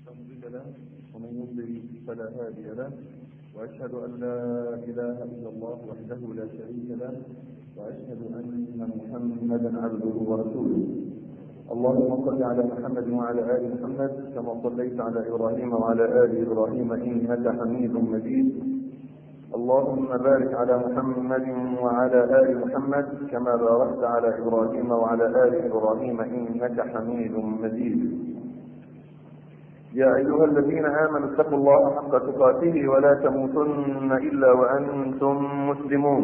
مضل له ومن يضلل فلا هادي له، واشهد ان لا اله الا الله وحده لا شريك له، واشهد ان محمدا عبده ورسوله. اللهم صل على محمد وعلى ال محمد كما صليت على ابراهيم وعلى ال ابراهيم انك حميد مجيد. اللهم بارك على محمد وعلى ال محمد كما باركت على ابراهيم وعلى ال ابراهيم انك حميد مجيد. يا أيها الذين آمنوا اتقوا الله حق تقاته ولا تموتن إلا وأنتم مسلمون.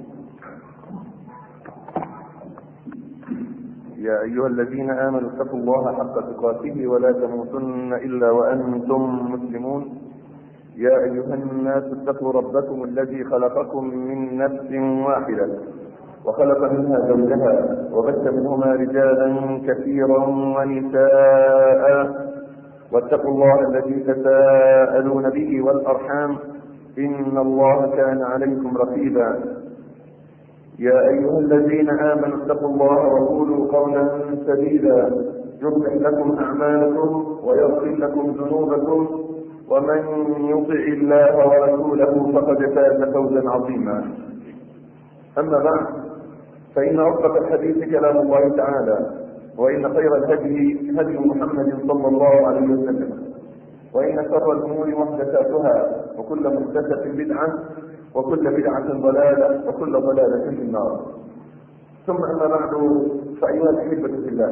يا أيها الذين آمنوا اتقوا الله حق تقاته ولا تموتن إلا وأنتم مسلمون. يا أيها الناس اتقوا ربكم الذي خلقكم من نفس واحدة وخلق منها زوجها وبث منهما رجالا كثيرا ونساء، واتقوا الله الذي تساءلون به والأرحام إن الله كان عليكم رقيبا. يا أيها الذين آمنوا اتقوا الله وقولوا قولا سديدا يصلح لكم أعمالكم ويغفر لكم ذنوبكم، ومن يطع الله ورسوله فقد فاز فوزا عظيما. أما بعد، فإن أصدق الحديث كلام الله تعالى، وإن خير الهدي هدي محمد صلى الله عليه وسلم، وإن شر الأمور محدثاتها، وكل محدثة بدعة، وكل بدعة ضلالة، وكل ضلالة في النار. ثم أما بعد، فأيها الأحبة في الله،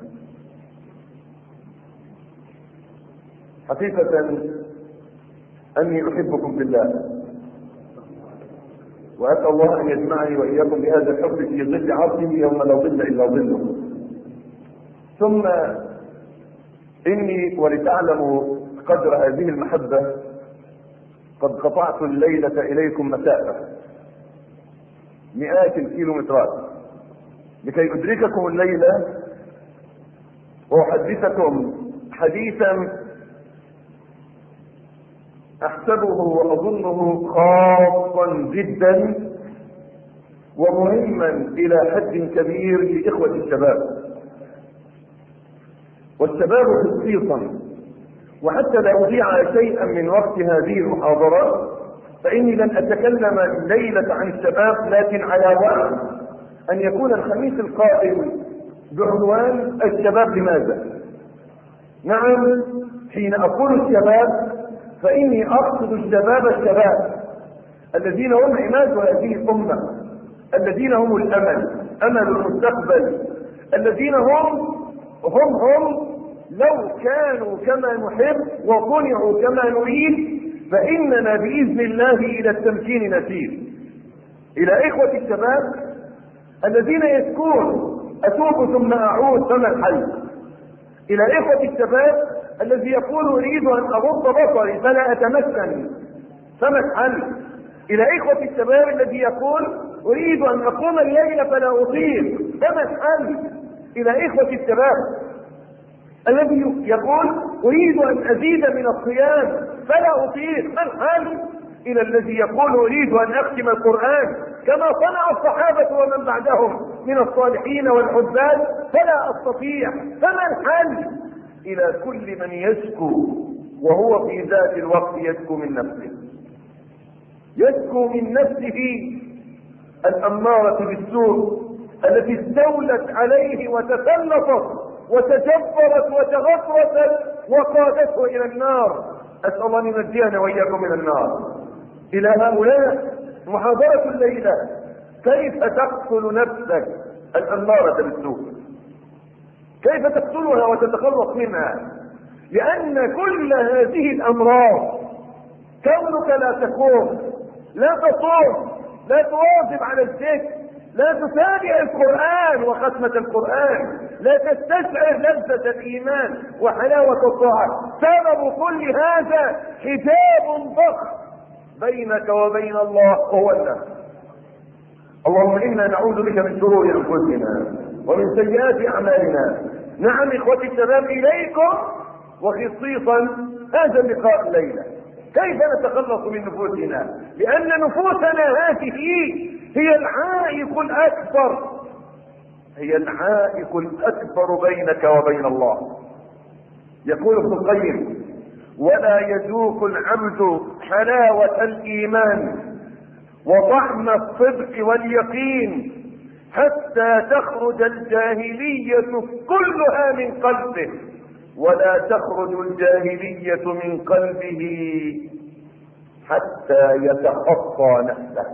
حقيقة أني أحبكم بالله، وأسأل الله أن يجمعني وإياكم بهذا الحب في ظل عرشه يوم لا ظل إلا ظله. ثم إني ولتعلموا قدر هذه المحبة قد قطعت الليلة إليكم مسافة مئات الكيلومترات لكي أدرككم الليلة وأحدثكم حديثا أحسبه وأظنه خاصا جدا ومهما إلى حد كبير لإخوة الشباب والشباب خصيصا. وحتى لا أضيع شيئا من وقت هذه المحاضرة، فإني لن أتكلم الليلة عن الشباب، لكن على وعي أن يكون الخميس القادم بعنوان الشباب لماذا. نعم، حين أقول الشباب فإني أقصد الشباب الذين هم عماد هذه الأمة، الذين هم الأمل، أمل المستقبل، الذين هم لو كانوا كما نحب وصنعوا كما نريد فإننا بإذن الله إلى التمكين نسير. إلى إخوة الشباب الذين يشكون أتوب ثم أعود فما الحل. إلى إخوة الشباب الذي يقول أريد أن أغض بصري فلا أتمكن فما الحل. إلى إخوة الشباب الذي يقول أريد أن أقوم الليل فلا أطيق فما الحل. إلى إخوة الشباب الذي يقول أريد أن أزيد من الصيام فلا أطيق ما الحل. إلى الذي يقول أريد أن أختم القرآن كما صنع الصحابة ومن بعدهم من الصالحين والعباد فلا أستطيع فما الحل. إلى كل من يشكو وهو في ذات الوقت يشكو من نفسه، يشكو من نفسه الأمارة بالسوء التي استولت عليه وتسلطت وتجبرت وتغطرست وقادته إلى النار. أسأل الله أن ينجينا وإياكم من النار. إلى هؤلاء محاضرة الليلة: كيف تقتل نفسك الأمارة بالسوء، كيف تقتلها وتتخلص منها. لأن كل هذه الأمراض كونك لا تقوم، لا تصوم، لا تواظب على الذكر، لا تتابع القرآن وختمة القرآن، لا تستشعر لذة الإيمان وحلاوة الطاعة، سبب كل هذا حجاب ضخم بينك وبين الله هو النفس. اللهم إنا نعوذ بك من شرور أنفسنا ومن سيئات أعمالنا. نعم إخوتي الشباب، إليكم وخصيصا هذا اللقاء الليلة. كيف نتخلص من نفوسنا؟ لأن نفوسنا هذه هي العائق الأكبر، هي العائق الأكبر بينك وبين الله. يقول ابن القيم ولا يذوق العبد حلاوة الإيمان وطعم الصدق واليقين حتى تخرج الجاهلية كلها من قلبه، ولا تخرج الجاهلية من قلبه حتى يتخطى نفسه.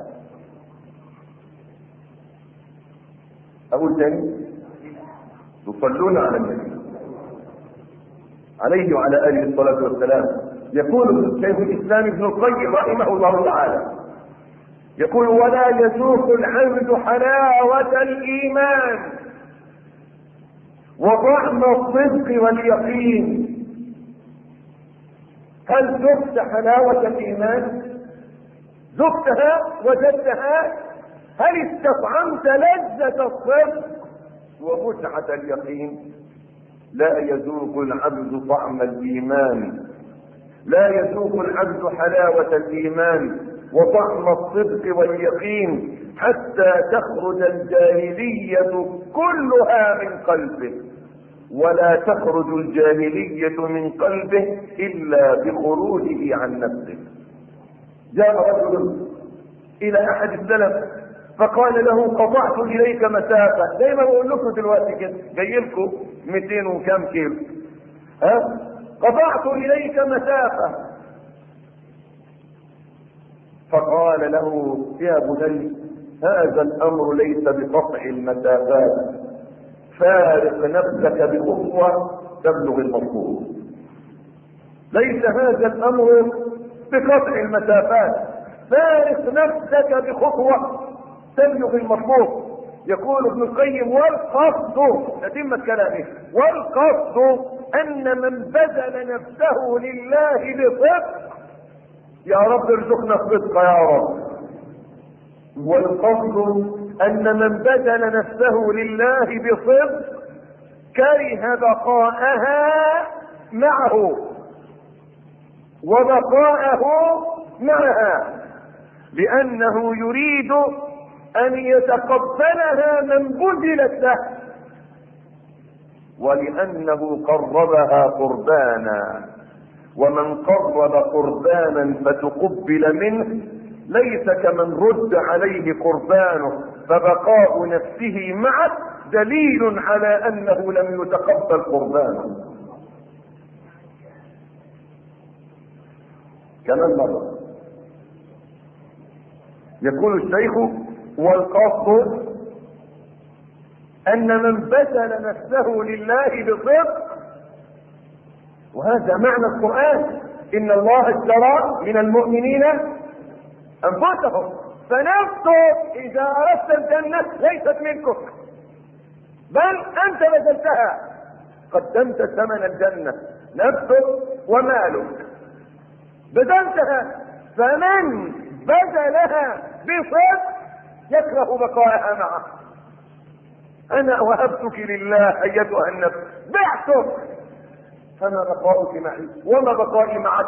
أقول تاني، يصلون على النبي عليه وعلى آله الصلاة والسلام. يقول شيخ الإسلام ابن القيم رحمه الله تعالى، يقول ولا يذوق العبد حلاوة الإيمان وطعم الصدق واليقين. هل ذقت حلاوة الإيمان؟ ذقتها وجدتها؟ هل استطعمت لذة الصدق ومتعة اليقين؟ لا يذوق العبد طعم الإيمان، لا يذوق العبد حلاوة الإيمان وطعم الصدق واليقين حتى تخرج الجاهلية كلها من قلبه، ولا تخرج الجاهلية من قلبه إلا بخروجه عن نفسه. جاء رجل إلى أحد السلف فقال له قطعت إليك مسافة، زي ما بقول لكم دلوقتي كده، جاي لكم 200 وكم كيلو، قطعت إليك مسافة. فقال له يا بني هذا الأمر ليس بقطع المسافات، فارق نفسك بخطوة تبلغ المطلوب. ليس هذا الأمر بقطع المسافات، فارق نفسك بخطوة تبلغ المطلوب. يقول ابن القيم والقصد، نتم كلامه، والقصد أن من بذل نفسه لله بصدق، يا رب ارزقنا الصدق يا رب، والقصد أن من بذل نفسه لله بصدق كره بقاءها معه وبقاءه معها، لأنه يريد أن يتقبلها من بذلت له، ولأنه قربها قربانا، ومن قرب قربانا فتقبل منه ليس كمن رد عليه قربانه، فبقاء نفسه معه دليل على أنه لم يتقبل قربانه. كمان مرة يقول الشيخ والقصد أن من بذل نفسه لله بصدق، وهذا معنى القرآن، إن الله اشترى من المؤمنين أنفسهم، فنفسك إذا أردت الجنة ليست منكم، بل أنت بذلتها، قدمت ثمن الجنة، نفسك ومالك بذلتها. فمن بذلها بصدق يكره بقاءها معه. أنا وهبتك لله أيتها النفس، بعتك، فما بقاؤك معي وما بقائي معك،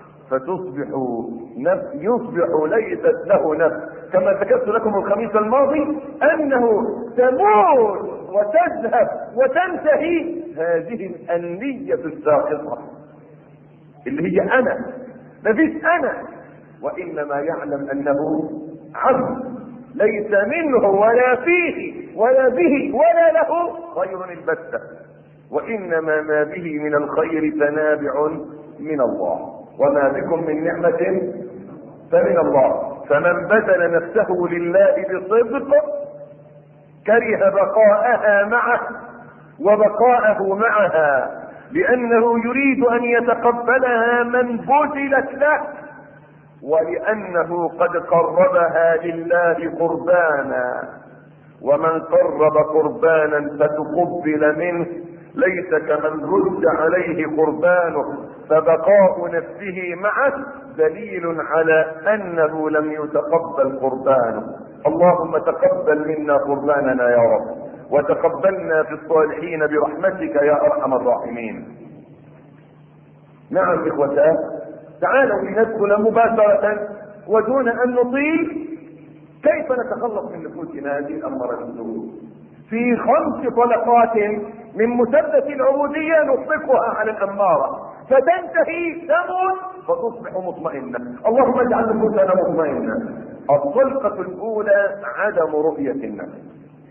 يصبح ليست له نفس. كما ذكرت لكم الخميس الماضي أنه تموت وتذهب وتنتهي هذه الأنية الساقطة اللي هي أنا، مفيش أنا، وإنما يعلم أنه عبد ليس منه ولا فيه ولا به ولا له خير البتة، وإنما ما به من الخير فنابع من الله، وما بكم من نعمة فمن الله. فمن بذل نفسه لله بصدق كره بقاءها معه وبقاءه معها، لأنه يريد أن يتقبلها من بذلت له، ولأنه قد قربها لله قربانا، ومن قرب قربانا فتقبل منه ليس كمن رد عليه قربانه، فبقاء نفسه معه دليل على أنه لم يتقبل قربانه. اللهم تقبل منا قرباننا يا رب، وتقبلنا في الصالحين برحمتك يا أرحم الراحمين. نعم إخوتاه، تعالوا لندخل مباشرة ودون أن نطيل كيف نتخلص من نفوسنا هذه الأمراض السوء في 5 طلقات من مسدس العبودية نطلقها على الأمارة. فتنتهي تموت فتصبح مطمئنة. اللهم اجعل نفوسنا مطمئنة. الطلقة الأولى عدم رؤية النفس.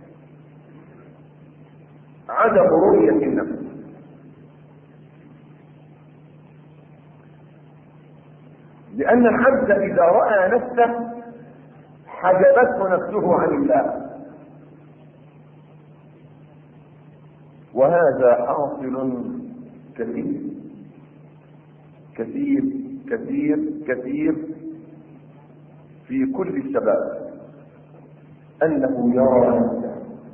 عدم رؤية النفس. لأن العبد إذا رأى نفسه حجبته نفسه عن الله، وهذا حاصل كثير كثير كثير كثير في كل الشباب، أنه يرى نفسه،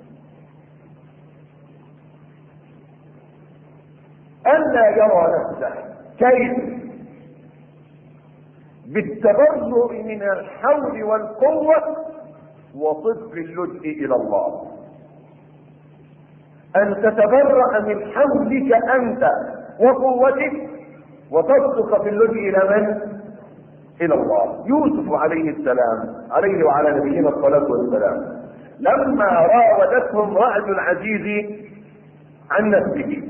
ألا يرى نفسه. كيف؟ بالتبرؤ من الحول والقوة وصدق اللجء إلى الله. أن تتبرأ من حولك أنت وقوتك وتصدق في اللجء إلى من؟ إلى الله. يوسف عليه السلام، عليه وعلى نبينا الصلاة والسلام، لما راودته امرأة العزيز عن نفسه،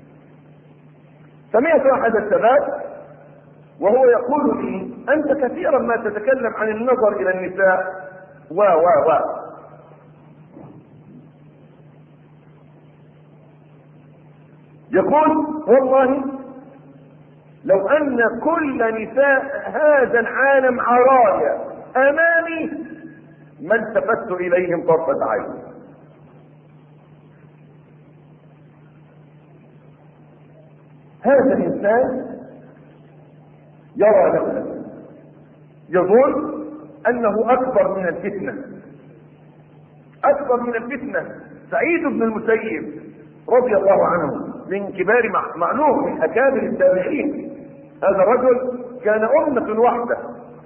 سمعت أحد الشباب وهو يقول لي: أنت كثيرا ما تتكلم عن النظر إلى النساء و يقول: والله لو أن كل نساء هذا العالم عرايا أمامي ما التفت إليهم طرفة عين. هذا الإنسان يرى نفسه، يظن أنه أكبر من الفتنة، أكبر من الفتنة. سعيد بن المسيب رضي الله عنه من كبار معلوم من أكابر التابعين، هذا الرجل كان أمة واحدة.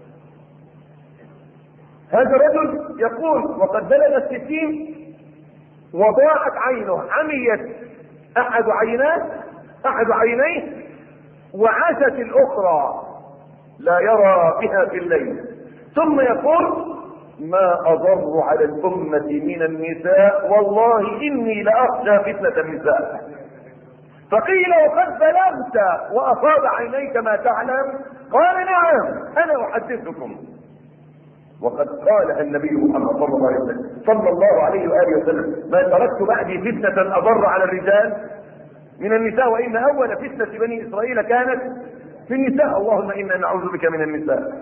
هذا الرجل يقول: وقد بلغ 60 وضاعت عينه، عميت أحد عينيه وعاشت الأخرى لا يرى بها في الليل. ثم يقول: ما أضر على الأمة من النساء، والله إني لأخشى فتنة النساء. فقيل: وقد بلغت وأصاب عينيك ما تعلم؟ قال: نعم، أنا أحدثكم. وقد قال النبي محمد صلى الله عليه وآله وسلم: ما تركت بعدي فتنة أضر على الرجال من النساء، وإن أول فتنة بني إسرائيل كانت في النساء، اللهم إنا نعوذ بك من النساء.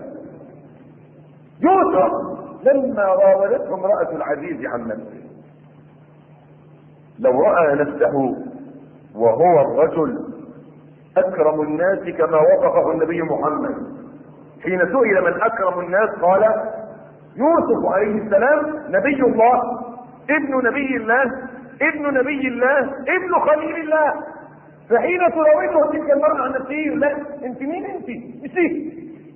يوسف لما راودته امرأة العزيز عن نفسه، لو رأى نفسه وهو الرجل أكرم الناس كما وصفه النبي محمد حين سئل من أكرم الناس قال: يوسف عليه السلام، نبي الله، ابن نبي الله، ابن نبي الله، ابن خليل الله. فحين تراوده تلك المرأة عن نفسه: لا، انت مين؟ انت نسيت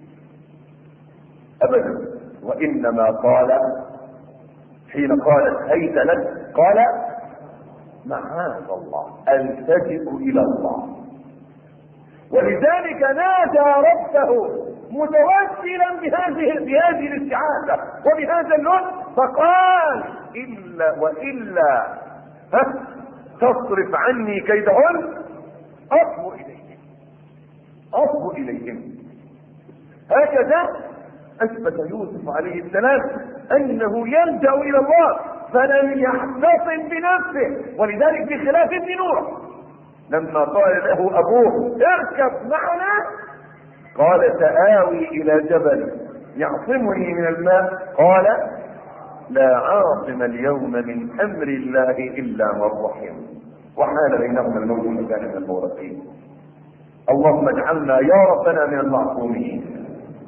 ابدا. وانما قال حين قالت: هيت لك، قال: معاذ الله، التجئ الى الله. ولذلك نادى ربه متوسلا بهذه الاستعاذة وبهذا اللطف، فقال: والا تصرف عني كيدهن أصب إليهم. هكذا أثبت يوسف عليه السلام أنه يلجأ إلى الله، فلم يحتفظ بنفسه. ولذلك بخلاف ابن نوح لما قال له أبوه: اركب معنا، قال: سآوي إلى جبل يعصمني من الماء، قال: لا عاصم اليوم من أمر الله إلا من رحم، وحال بينهما الموج فكان من المغرقين. اللهم اجعلنا يا ربنا من المعصومين.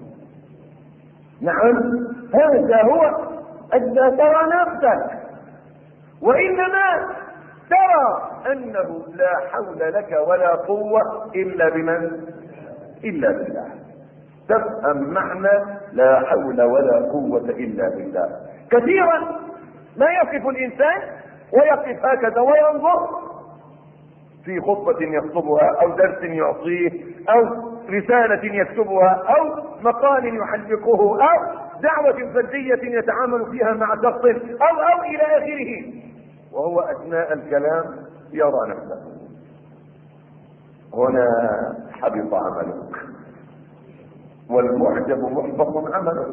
نعم، هذا هو ألا ترى نفسك، وإنما ترى أنه لا حول لك ولا قوة إلا بمن؟ إلا بالله. تفهم معنى لا حول ولا قوة إلا بالله. كثيرا ما يقف الإنسان ويقف هكذا وينظر في خطبة يخطبها أو درس يعطيه أو رسالة يكتبها أو مقال يحلقه أو دعوة فردية يتعامل فيها مع شخص أو إلى آخره، وهو أثناء الكلام يرى نفسه. هنا حبط عملك، والمعجب محبط عملك.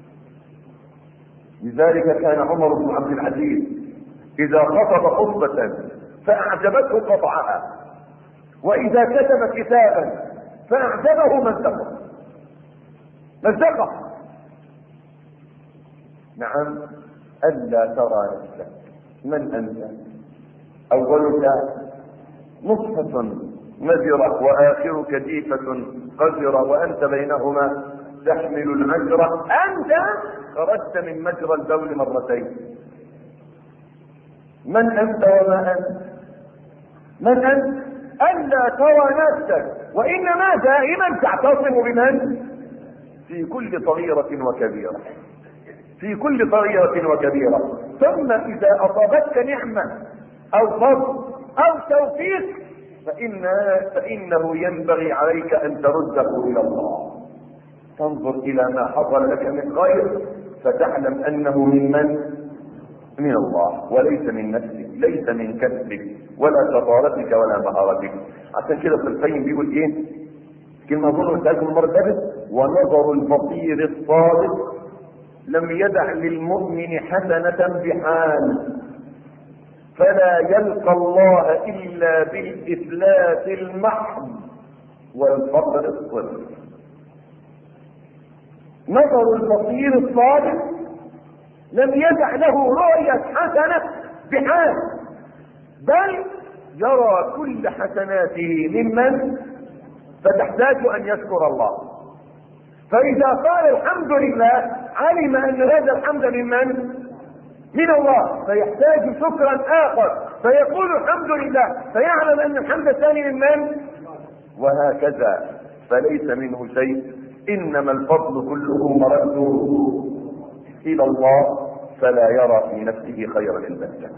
لذلك كان عمر بن عبد العزيز إذا خطب خطبة فأعجبته قطعها، وإذا كتب كتابا فأعجبه مزقه. نعم، ألا ترى نفسك من أنت، أولك نطفة مذرة وآخرك جيفة قذرة وأنت بينهما تحمل المجرى. أنت خرجت من مجرى البول مرتين. من أنت وما أنت؟ من أنت؟ ألا ترى نفسك، وإنما دائما تعتصم بمن؟ في كل صغيرة وكبيرة، في كل صغيرة وكبيرة. ثم إذا أصابتك نعمة أو فضل أو توفيق فإنه ينبغي عليك أن ترده إلى الله، تنظر إلى ما حصل لك من خير فتعلم أنه من الله وليس من نفسك، ليس من كسبك ولا شطارتك ولا مهارتك. عشان كده ابن القيم بيقول ايه؟ كلمة اظن قلتها المرة اللي فاتت: ونظر البصير الصادق لم يدع للمؤمن حسنة بحال، فلا يلقى الله إلا بالإفلاس المحض والفقر الصدق. نظر البصير الصادق لم يدع له رؤية حسنة بحال، بل يرى كل حسناته ممن، فتحتاج أن يشكر الله. فإذا قال الحمد لله علم أن هذا الحمد من الله، فيحتاج شكرا آخر فيقول الحمد لله، فيعلم أن الحمد الثاني من، وهكذا. فليس منه شيء، إنما الفضل كله مرده إلى الله، فلا يرى في نفسه خيرا البتة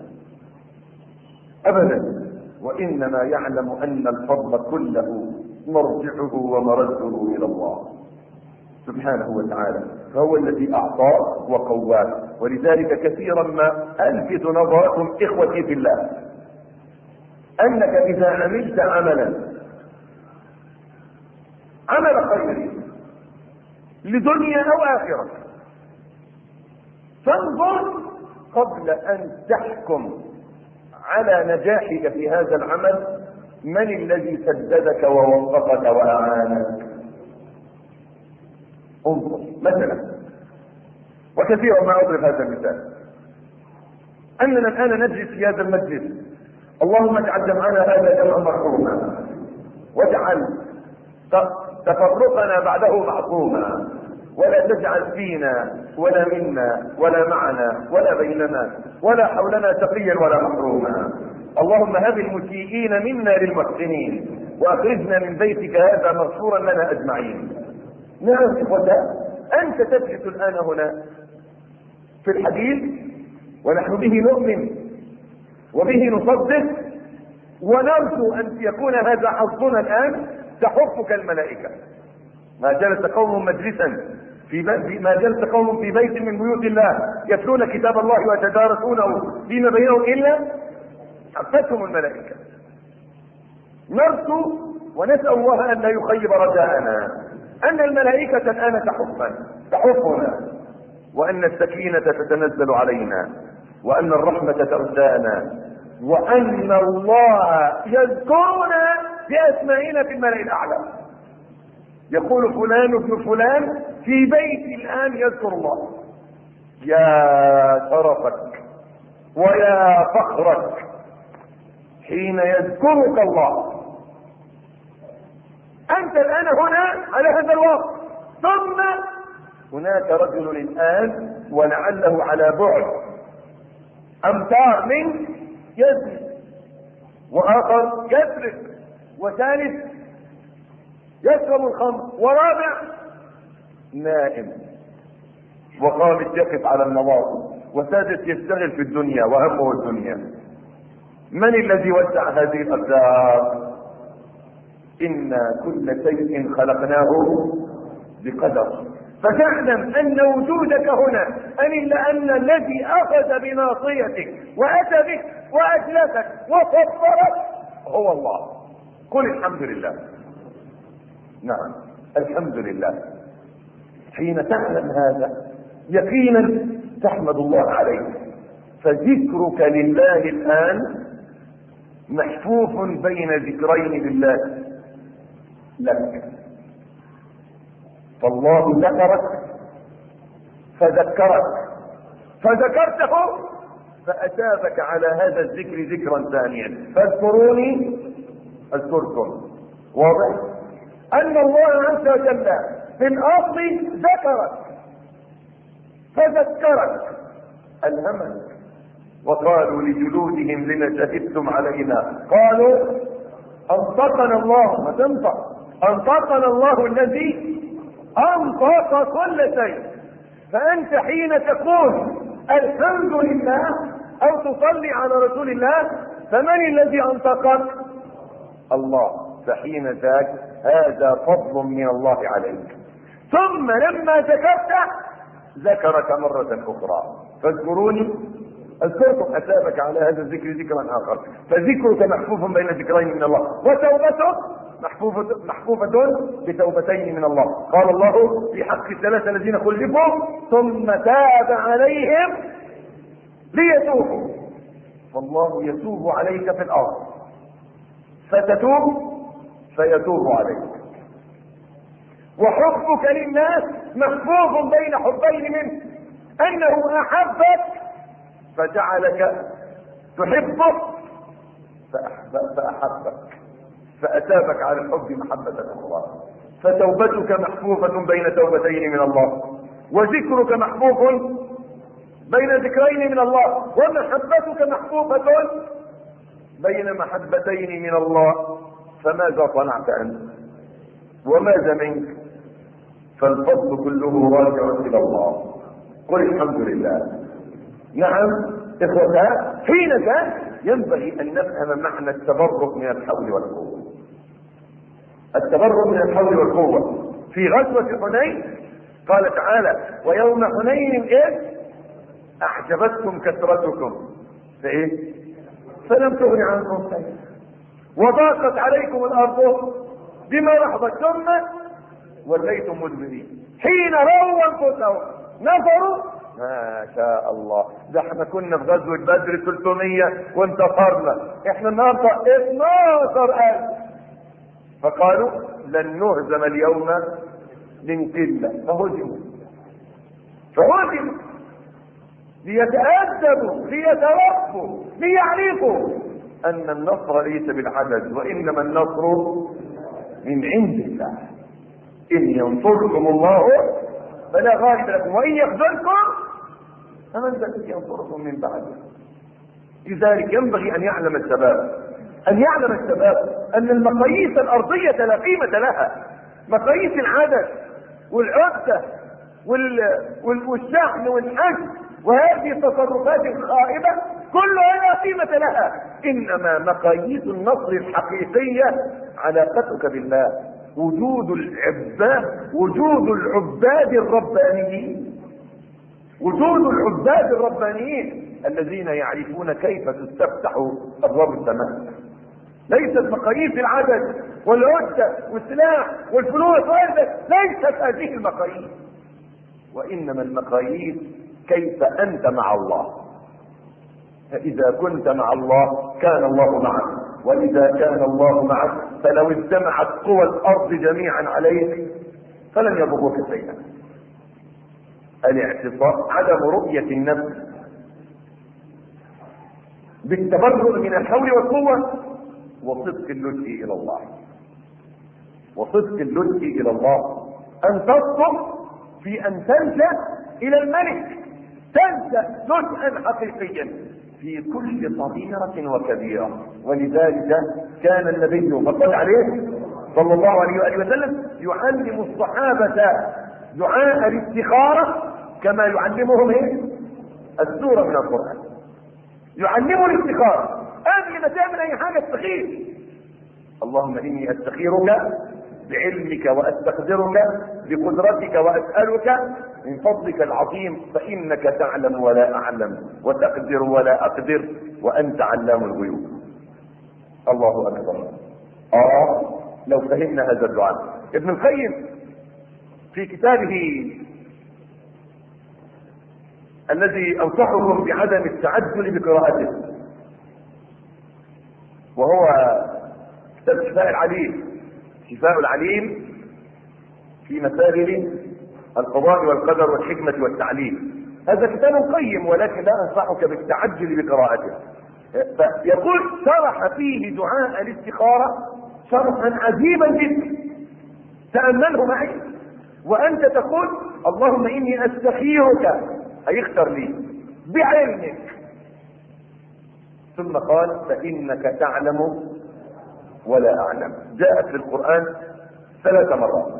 أبدا، وإنما يعلم أن الفضل كله مرجعه ومرده إلى الله سبحانه وتعالى، فهو الذي أعطاه وقواه. ولذلك كثيرا ما ألفت نظركم إخوتي في الله أنك إذا عملت عمل خير لدنيا أو آخرة، فانظر قبل أن تحكم على نجاحك في هذا العمل من الذي سددك ووفقك وأعانك. انظر مثلا، وكثيرا ما أضرب هذا المثال، أننا الآن نجلس في هذا المجلس، اللهم اجعل جمعنا هذا جمعا مرحوما، واجعل تفرقنا بعده معصوما، ولا تجعل فينا ولا منا ولا معنا ولا بيننا ولا حولنا تقيا ولا محروما. اللهم هب المسيئين منا للمحسنين، واخرجنا من بيتك هذا مغفورا لنا اجمعين. نعم اخوتي، انت تجلس الان هنا في الحديث ونحن به نؤمن وبه نصدق ونرجو ان يكون هذا حظنا الان، تحفك الملائكه. ما جلس قوم مجلسا ما جلس قوم في بيت من بيوت الله يتلون كتاب الله ويتدارسونه فيما بينهم الا حفتهم الملائكه. نرجو ونسال الله ان لا يخيب رجاءنا ان الملائكه الان تحفنا، وان السكينه تتنزل علينا، وان الرحمه تغشانا، وان الله يذكرنا باسمائنا في الملأ الاعلى. يقول فلان ابن فلان في بيت الآن يذكر الله. يا شرفك ويا فخرك حين يذكرك الله. أنت الآن هنا على هذا الوقت، ثم هناك رجل الآن ولعله على بعد أمتار من يزني، وآخر يسرق، وثالث يشرب الخمر، ورابع نائم، وخامس يقف على النواصي، وسادس يشتغل في الدنيا وهمه الدنيا. من الذي وسع هذه الأرزاق؟ إنا كل شيء خلقناه بقدر. فتعلم أن وجودك هنا أن الذي أخذ بناصيتك وأتى بك وأجلسك وصبرك هو الله. قل الحمد لله. نعم، الحمد لله. حين تعلم هذا يقينا تحمد الله عليه. فذكرك لله الآن محفوف بين ذكرين لله لك. فالله ذكرك فذكرك فذكرته فأثابك على هذا الذكر ذكرا ثانيا. فاذكروني اذكركم. واضح أن الله عز وجل في الأرض ذكرك فذكرك ألهمك. وقالوا لجلودهم لما شهدتم علينا قالوا أنطقنا الله. ما تنطق. أنطقنا الله الذي أنطق كل شيء. فأنت حين تقول الحمد لله أو تصلي على رسول الله فمن الذي أنطقك؟ الله. فحين ذاك هذا فضل من الله عليك. ثم لما ذكرت ذكرك مرة أخرى. فاذكروني اذكركم. أثابك على هذا الذكر ذكرا آخر. فذكرك محفوف بين ذكرين من الله، وتوبتك محفوفة بتوبتين من الله. قال الله في حق الثلاثة الذين خلفوا ثم تاب عليهم ليتوبوا. فالله يتوب عليك في الأرض فتتوب فيتوب عليك. وحبك للناس محفوظ بين حبين منه، أنه أحبك فجعلك تحبه فأحبك فأتابك على الحب محبة الله. فتوبتك محفوفة بين توبتين من الله، وذكرك محفوف بين ذكرين من الله، ومحبتك محفوفة بين محبتين من الله. فماذا صنعت أنت وماذا منك؟ فالفضل كله راجع إلى الله. قل الحمد لله. نعم إخوتها، حين ذاك ينبغي أن نفهم معنى التبرك من الحول والقوة. التبرك من الحول والقوة في غزوة حنين قال تعالى ويوم حنين إذ أعجبتكم كثرتكم فإيه؟ فلم تغن عنكم شيئا وضاقت عليكم الأرض بما رحبت ثم وليتم مدبرين. حين رأوا أنفسهم نظروا ما شاء الله، ده احنا كنا في غزوة بدر 300 وانتصرنا، احنا النهارده 12,000. فقالوا لن نهزم اليوم من قلة. فهزموا ليتأدبوا ليتوقفوا ليعرفوا أن النصر ليس بالعدد وإنما النصر من عند الله. إن ينصركم الله فلا غالب لكم وإن يخذلكم فمن ذا الذي ينصركم من بعده. لذلك ينبغي أن يعلم الشباب أن المقاييس الأرضية لا قيمة لها. مقاييس العدد والعدة والشحن والحجم وهذه التصرفات الخائبة كلها لا قيمة لها. إنما مقاييس النصر الحقيقية علاقتك بالله، وجود العباد الربانيين الذين يعرفون كيف تستفتح أبواب السماء. ليست مقاييس العدد والعدة والسلاح والفلوس ليست هذه المقاييس، وإنما المقاييس كيف أنت مع الله. فإذا كنت مع الله كان الله معك، وإذا كان الله معك فلو اجتمعت قوى الأرض جميعا عليك فلن يضروك شيئا. الاعتصام عدم رؤية النفس بالتبرؤ من الحول والقوة وصدق اللجئ إلى الله. أن تصدق في أن تلجأ إلى الملك، تلجأ جزءا حقيقيا في كل صغيرة وكبيرة. ولذلك كان النبي صلى الله عليه وآله وسلم يعلم الصحابة دعاء الاستخارة كما يعلمهم السورة من القرآن. يعلموا الاستخارة قبل ما تعمل أي حاجة استخير. اللهم إني أستخيرك بعلمك وأستقدرك بقدرتك وأسألك من فضلك العظيم فإنك تعلم ولا أعلم وتقدر ولا أقدر وأنت علام الغيوب. الله أكبر. لو فهمنا هذا الدعاء. ابن القيم في كتابه الذي انصحكم بعدم التعجل بقراءته، وهو كتاب شفاء العليل، شفاء العليل في مسائل القضاء والقدر والحكمة والتعليل. هذا كتاب قيم، ولكن لا انصحك بالتعجل بقراءته. فيقول شرح فيه دعاء الاستخارة شرحا عجيبا جدا، تأمله معي. وانت تقول اللهم اني استخيرك، اي اختر لي بعلمك. ثم قال فانك تعلم ولا اعلم. جاءت في القرآن 3 مرات.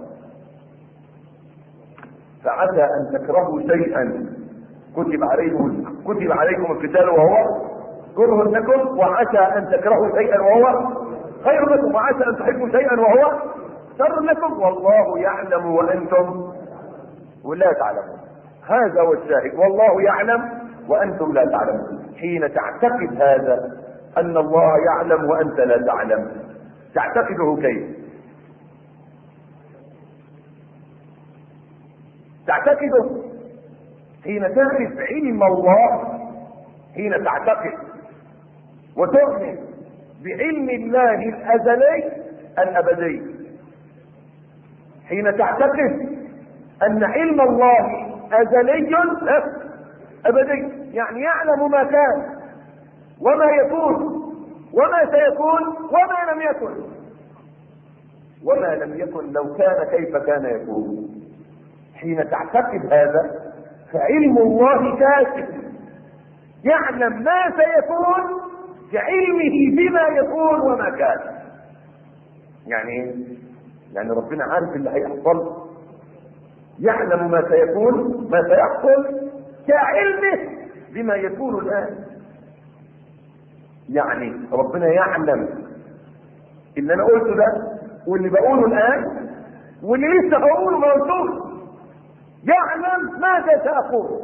فعسى ان تكرهوا شيئا كتب عليكم القتال وهو كره لكم، وعسى ان تكرهوا شيئا وهو خير لكم، وعسى ان تحبوا شيئا وهو شر لكم، والله يعلم وانتم لا تعلمون. هذا هو الشاهد، والله يعلم وانتم لا تعلمون. حين تعتقد هذا ان الله يعلم وانت لا تعلم، تعتقده كيف؟ تعتقده حين تعرف علم الله، حين تعتقد وتؤمن بعلم الله الازلي الابدي، حين تعتقد ان علم الله ازلي ابدي، يعني يعلم ما كان وما يكون وما سيكون وما لم يكن. وما لم يكن لو كان كيف كان يكون. حين تعتقد هذا فعلم الله كاشف، يعلم ما سيكون كعلمه بما يكون وما كان. يعني يعني ربنا عارف اللي هيحصل، يعلم ما سيكون ما سيحصل كعلمه بما يكون الآن. يعني ربنا يعلم اللي انا قلته ده واللي بقوله الآن واللي لسه هقوله ما قلتوش، يعلم ماذا سأقول،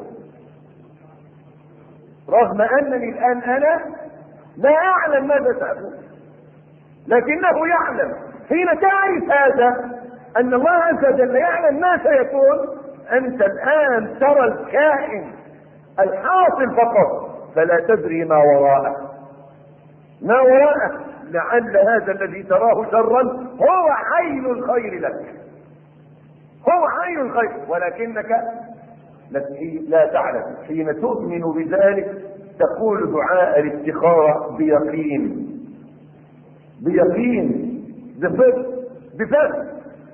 رغم أنني الآن أنا لا أعلم ماذا سأقول، لكنه يعلم. حين تعرف هذا أن الله عز وجل يعلم ما سيكون، أنت الآن ترى الكائن الحاصل فقط، فلا تدري ما وراءه. ما وراءه لعل هذا الذي تراه شرا هو عين الخير لك، هو عين الخير، ولكنك لا تعلم. حين تؤمن بذلك تقول دعاء الاستخارة بيقين، بيقين، بفهم،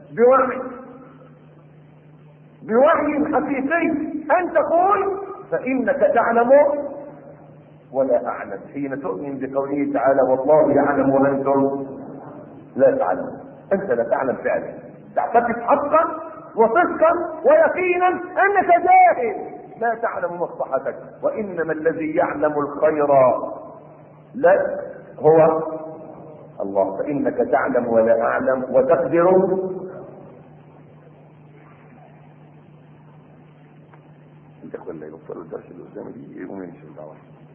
بوحي حقيقي، أن تقول فإنك تعلم ولا أعلم. حين تؤمن بقوله تعالى والله يعلم وأنتم لا تعلمون، أنت لا تعلم فعلا، تعتقد حقا وصدقا ويقينا أنك جاهل لا تعلم مصلحتك، وإنما الذي يعلم الخير لك هو الله. فإنك تعلم ولا أعلم وتقدر. الإخوة اللي يوصلوا الدرس اللي قدامي دي يقوموا يمشوا الدعوة.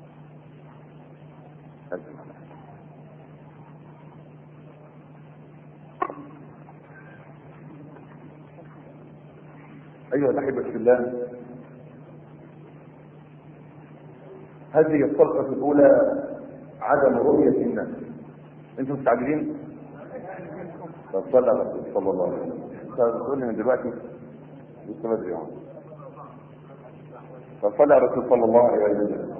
أيها الأحبة في الله، هذه الطلقة الأولى عدم رؤية الناس. أنتم مستعجلين؟ صلى الرسول صلى الله عليه وسلم. تقول من دلوقتي لسه بدري يعني. فصلى الرسول صلى الله عليه وسلم.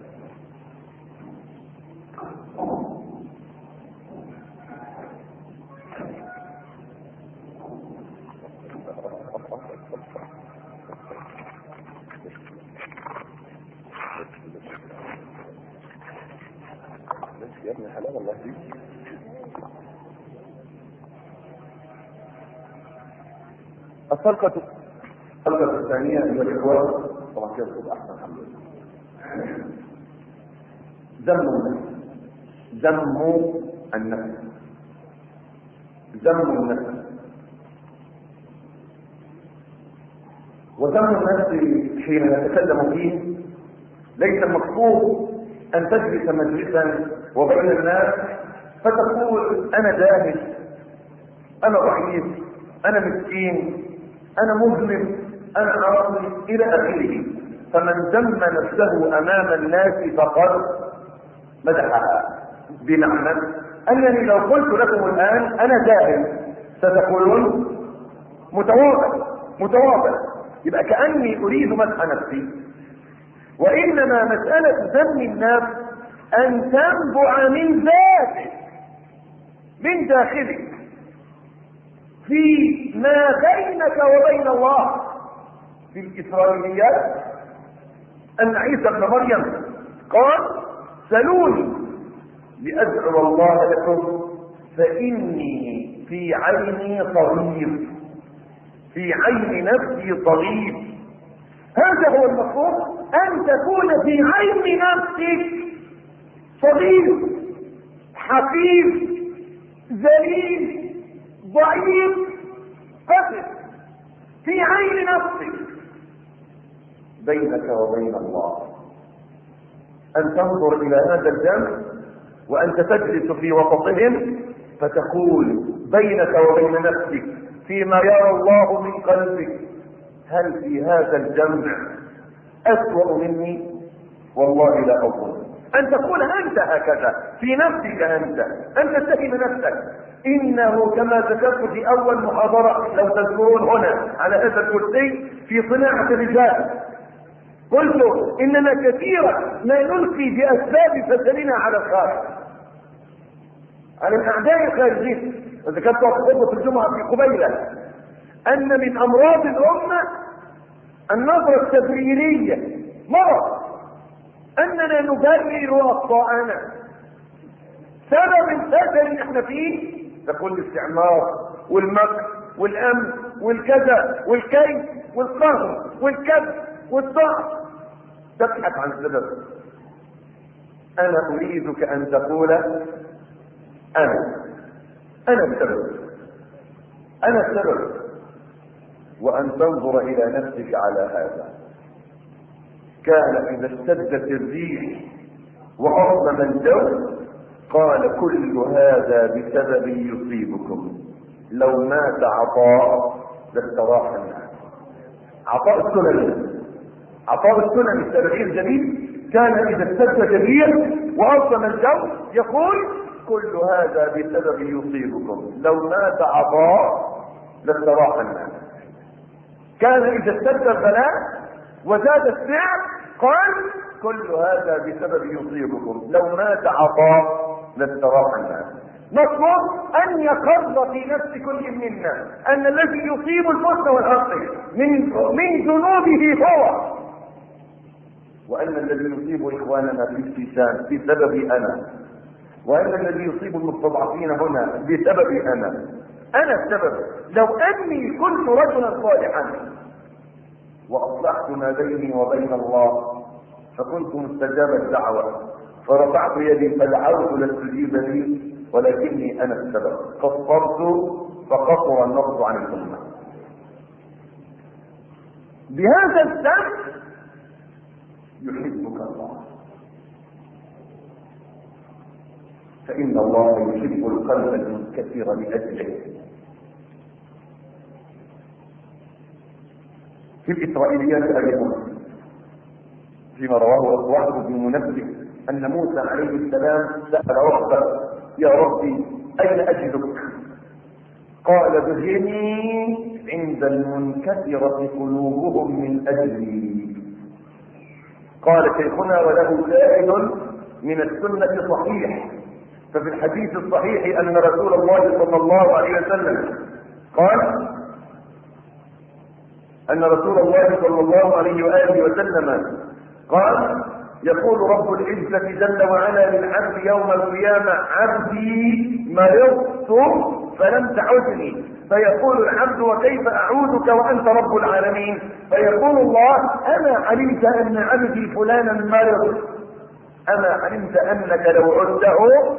يا ابن الحلال الله فيك. الطلقة الثانية هي الإخوة. طبعا كده تبقى أحسن الحمد لله. ذم النفس وذم النفس حين نتكلم فيه ليس المقصود أن تجلس مجلسا وبين الناس فتقول أنا جاهل، انا ضعيف، انا مسكين، انا مذنب، انا عاصي الى اخره. فمن ذم نفسه امام الناس فقد مدحها، بمعنى انني لو قلت لكم الان انا جاهل ستقولون متواضع، يبقى كاني اريد مدح نفسي. وانما مساله ذم النفس ان تنبع من ذاتك، من داخلك، في ما بينك وبين الله. في الاسرائيليات ان عيسى ابن مريم قال سلوني لادعو الله لكم فاني في عيني صغير، في عين نفسي صغير. هذا هو المفروض، ان تكون في عين نفسك صغير، حقير، ذليل، ضعيف، قذر، في عين نفسك. بينك وبين الله ان تنظر الى هذا الجمع وانت تجلس في وسطهم فتقول بينك وبين نفسك فيما يرى الله من قلبك: هل في هذا الجمع أسوأ مني؟ والله لا أظن. أن تقول أنت هكذا في نفسك، أن تتهم نفسك. إنه كما ذكرت في أول محاضرة لو تذكرون هنا على هذا الكرسي في صناعة الرجال، قلت إننا كثيرا ما نلقي بأسباب فشلنا على الخارج، على الأعداء الخارجين. وذكرت في خطبة الجمعة في قبيلة أن من أمراض الأمة النظرة التبريرية، مرض أننا نبرر أخطاءنا. سبب الفشل اللي احنا فيه تقول الاستعمار والمكر والأمن والكذا والكيد والقهر والكذب والضعف، تبحث عن سبب. أنا أريدك أن تقول أنا السبب، وأن تنظر إلى نفسك على هذا. كان إذا اشتدت الريح وأظلم الجو قال: كل هذا بسبب يصيبكم، لو مات عطاء لاستراح الناس. عطاء السنن التبعير الجديد كان إذا اشتد الريح وأظلم الجو يقول: كل هذا بسبب يصيبكم، لو مات عطاء لاستراح الناس. كان إذا اشتد البلاء وزاد السعر قال: كل هذا بسبب يصيبكم، لو مات عطاء لاستراح الناس. نطلب أن يقر في نفس كل منا أن الذي يصيب الحسن والحق من ذنوبه هو، وأن الذي يصيب إخواننا في الابتسام بسبب أنا، وأن الذي يصيب المستضعفين هنا بسبب أنا السبب. لو أني كنت رجلا صالحا وأصلحت ما بيني وبين الله فكنت مستجاب الدعوة، فرفعت يدي فدعوت لاستجيب لي، ولكني أنا السبب. قصرت فقصر النص عن الأمة. بهذا السبب يحبك الله، فإن الله يحب القلب المنكسر لأجله. في الإسرائيليات أيضا فيما رواه واحد بن منبه أن موسى عليه السلام سأل ربه: يا ربي أين أجدك؟ قال: بهني عند المنكسرة قلوبهم من أجلي. قال شيخنا: وله شاهد من السنة صحيح. ففي الحديث الصحيح أن رسول الله صلى الله عليه وسلم قال: أن رسول الله صلى الله عليه وآله وسلم قال: يقول رب العزة جل وعلا للعبد يوم القيامة: عبدي مرضت فلم تعدني. فيقول العبد: وكيف أعودك وأنت رب العالمين؟ فيقول الله: أما علمت أن عبدي فلانا مرض؟ أما علمت أنك لو عدته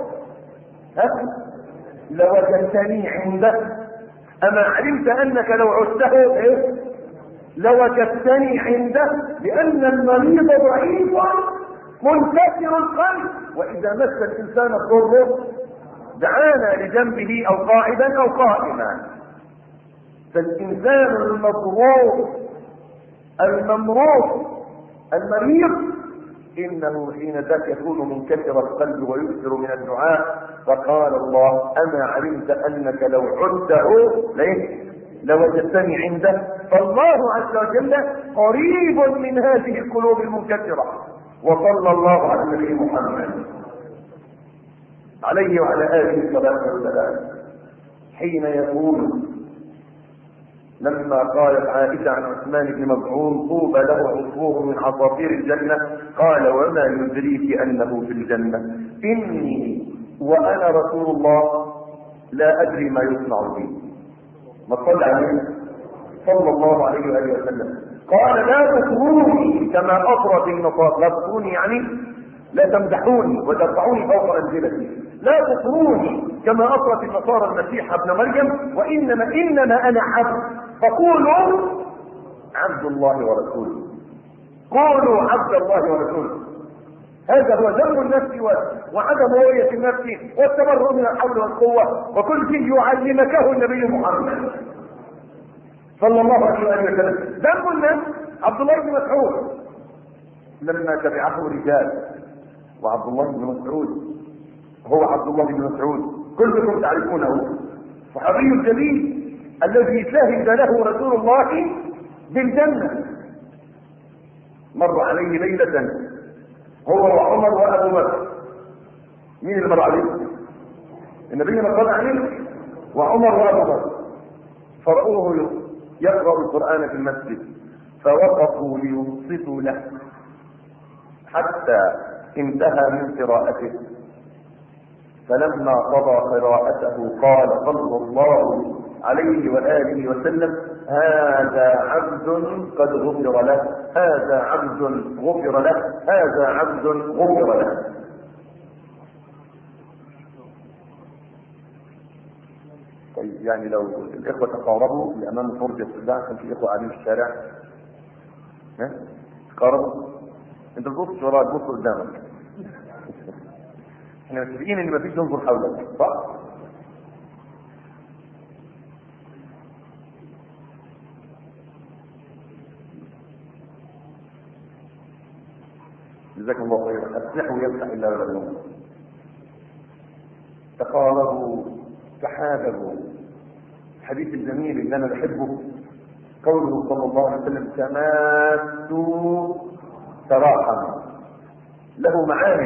لوجدتني عنده؟ أما علمت أنك لو عدته لوجدتني عنده؟ لأن المريض ضعيف منكسر القلب، وإذا مس الإنسان الضر دعانا لجنبه أو قاعدا أو قائما. فالإنسان المضروب الممروض المريض إنه حين ذاك يكون منكسر القلب ويكثر من الدعاء. فقال الله: أما علمت أنك لو عدته لوجدتني عنده. فالله عز وجل قريب من هذه القلوب المنكسرة. وصلى الله على النبي محمد عليه وعلى آله الصلاة والسلام حين يقول لما قالت عائشة عن عثمان بن مظعون: طوبى له عصفور من عصافير الجنة، قال: وما يدريك أنه في الجنة؟ إني وأنا رسول الله لا أدري ما يصنع بي. ما صلى عليه صلى الله عليه وآله وسلم. قال: لا تطروني كما أطرت النصارى. لا تطروني يعني لا تمدحوني وترفعوني فوق منزلتي. لا تطروني كما أطرت النصارى المسيح ابن مريم، وإنما أنا عبد. فقولوا عبد الله ورسوله. قولوا عبد الله ورسوله. هذا هو ذم النفس وعدم رؤية النفس والتبرؤ من الحول والقوة، وكل شيء يعلمكه النبي محمد صلى الله عليه وسلم. ذم النفس. عبد الله بن مسعود لما تبعه رجال، وعبد الله بن مسعود هو عبد الله بن مسعود كلكم تعرفونه، صحابي الجليل الذي شهد له رسول الله بالجنة. مر عليه ليلة هو وعمر وابو بكر. مين اللي مر عليه؟ النبي مر عليه وعمر وابو بكر، فرأوه يقرأ القرآن في المسجد، فوقفوا لينصتوا له حتى انتهى من قراءته. فلما قضى قراءته قال صلى الله عليه وآله وسلم: هذا عبد قد غفر له، هذا عبد غفر له، هذا عبد غفر له. طيب يعني لو الإخوة تقاربوا لأمام فرجة السباع، كان في إخوة قاعدين في الشارع، تقاربوا. أنت تبص وراك، تبص قدامك. احنا متفقين إن مفيش ينظر حولك، صح؟ جزاكم الله خيرا. افتحوا يفتح الا بالله. تقاربوا تحاببوا. الحديث الجميل اللي انا بحبه قوله صلى الله عليه وسلم: تماسوا تراحموا. له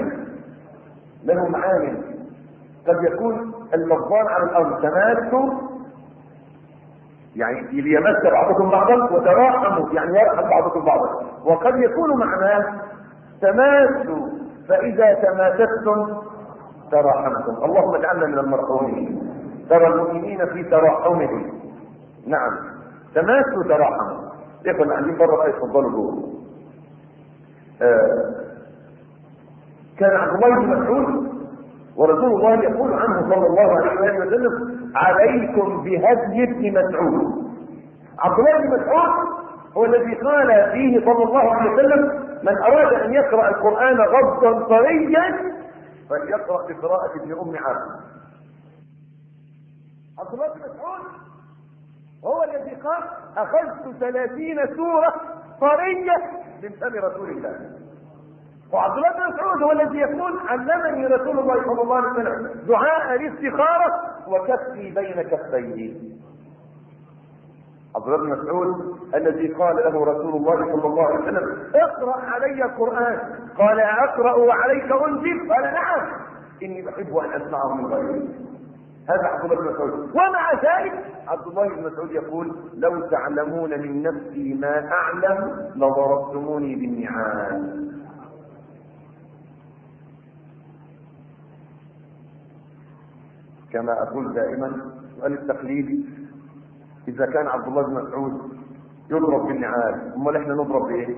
معاني قد يكون اللفظان على الارض تماسوا يعني ليمس بعضكم بعضا، وتراحموا يعني يرحم بعضكم بعضا. وقد يكون معناه تماسوا فإذا تماسستم تراحمتم. اللهم اجعلنا من المرحومين. ترى المؤمنين في تراحمهم. نعم، تماسوا تراحموا. إخوة اللي قاعدين بره بقى يتفضلوا جوه. كان عبد الله بن مسعود ورسول الله يقول عنه صلى الله عليه وسلم: عليكم بهدي ابن مسعود. عبد الله بن مسعود هو الذي قال فيه صلى الله عليه وسلم: من أراد أن يقرأ القرآن غضا طريا فليقرأ بقراءة ابن أم عامر. عبد الله بن مسعود هو الذي قال: أخذت 30 سورة طرية من فم رسول الله. وعبد الله بن مسعود هو الذي يقول: علمني رسول الله صلى الله عليه وسلم دعاء الاستخارة وكفي بين كفيه. عبد الله بن مسعود الذي قال له رسول الله صلى الله عليه وسلم: اقرأ علي القرآن. قال: أقرأ وعليك أنزل؟ قال: نعم، إني بحب أن أسمعه من غيري. هذا عبد الله بن مسعود. ومع ذلك عبد الله بن مسعود يقول: لو تعلمون من نفسي ما أعلم لضربتموني بالنعال. كما أقول دائما، سؤال التقليدي: إذا كان عبد الله بن مسعود يضرب بالنعال، أمال إحنا نضرب بإيه؟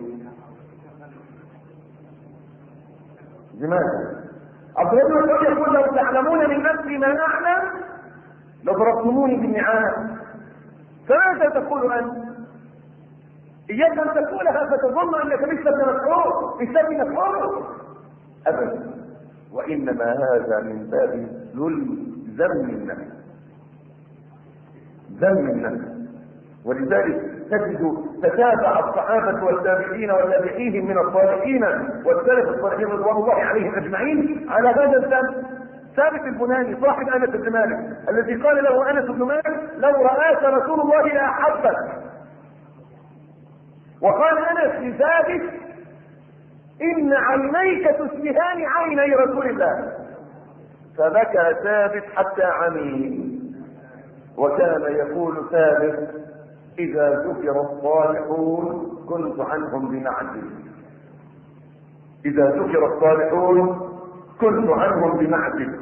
لماذا؟ عبد الله بن مسعود يقول: لو تعلمون من نفسي ما أعلم لضربتموني بالنعال. فماذا تقول أنت؟ إياك أن تقولها فتظن أنك مثل ابن مسعود، مثل ابن مسعود. أبدا. وإنما هذا من باب ذم النفس، ذم النفس. ولذلك تجد تتابع الصحابة والتابعين والتابعين من الصالحين والسلف الصالحين رضوان الله عليهم أجمعين على هذا الذنب. ثابت البناني صاحب أنس بن مالك الذي قال له أنس بن مالك لو رآك رسول الله لأحبك. وقال أنس لثابت إن عينيك تشبهان عيني رسول الله، فبكى ثابت حتى عمي. وكان يقول ثابت إذا ذكر الصالحون كنت عنهم بمعزل، إذا ذكر الصالحون كنت عنهم بمعزل.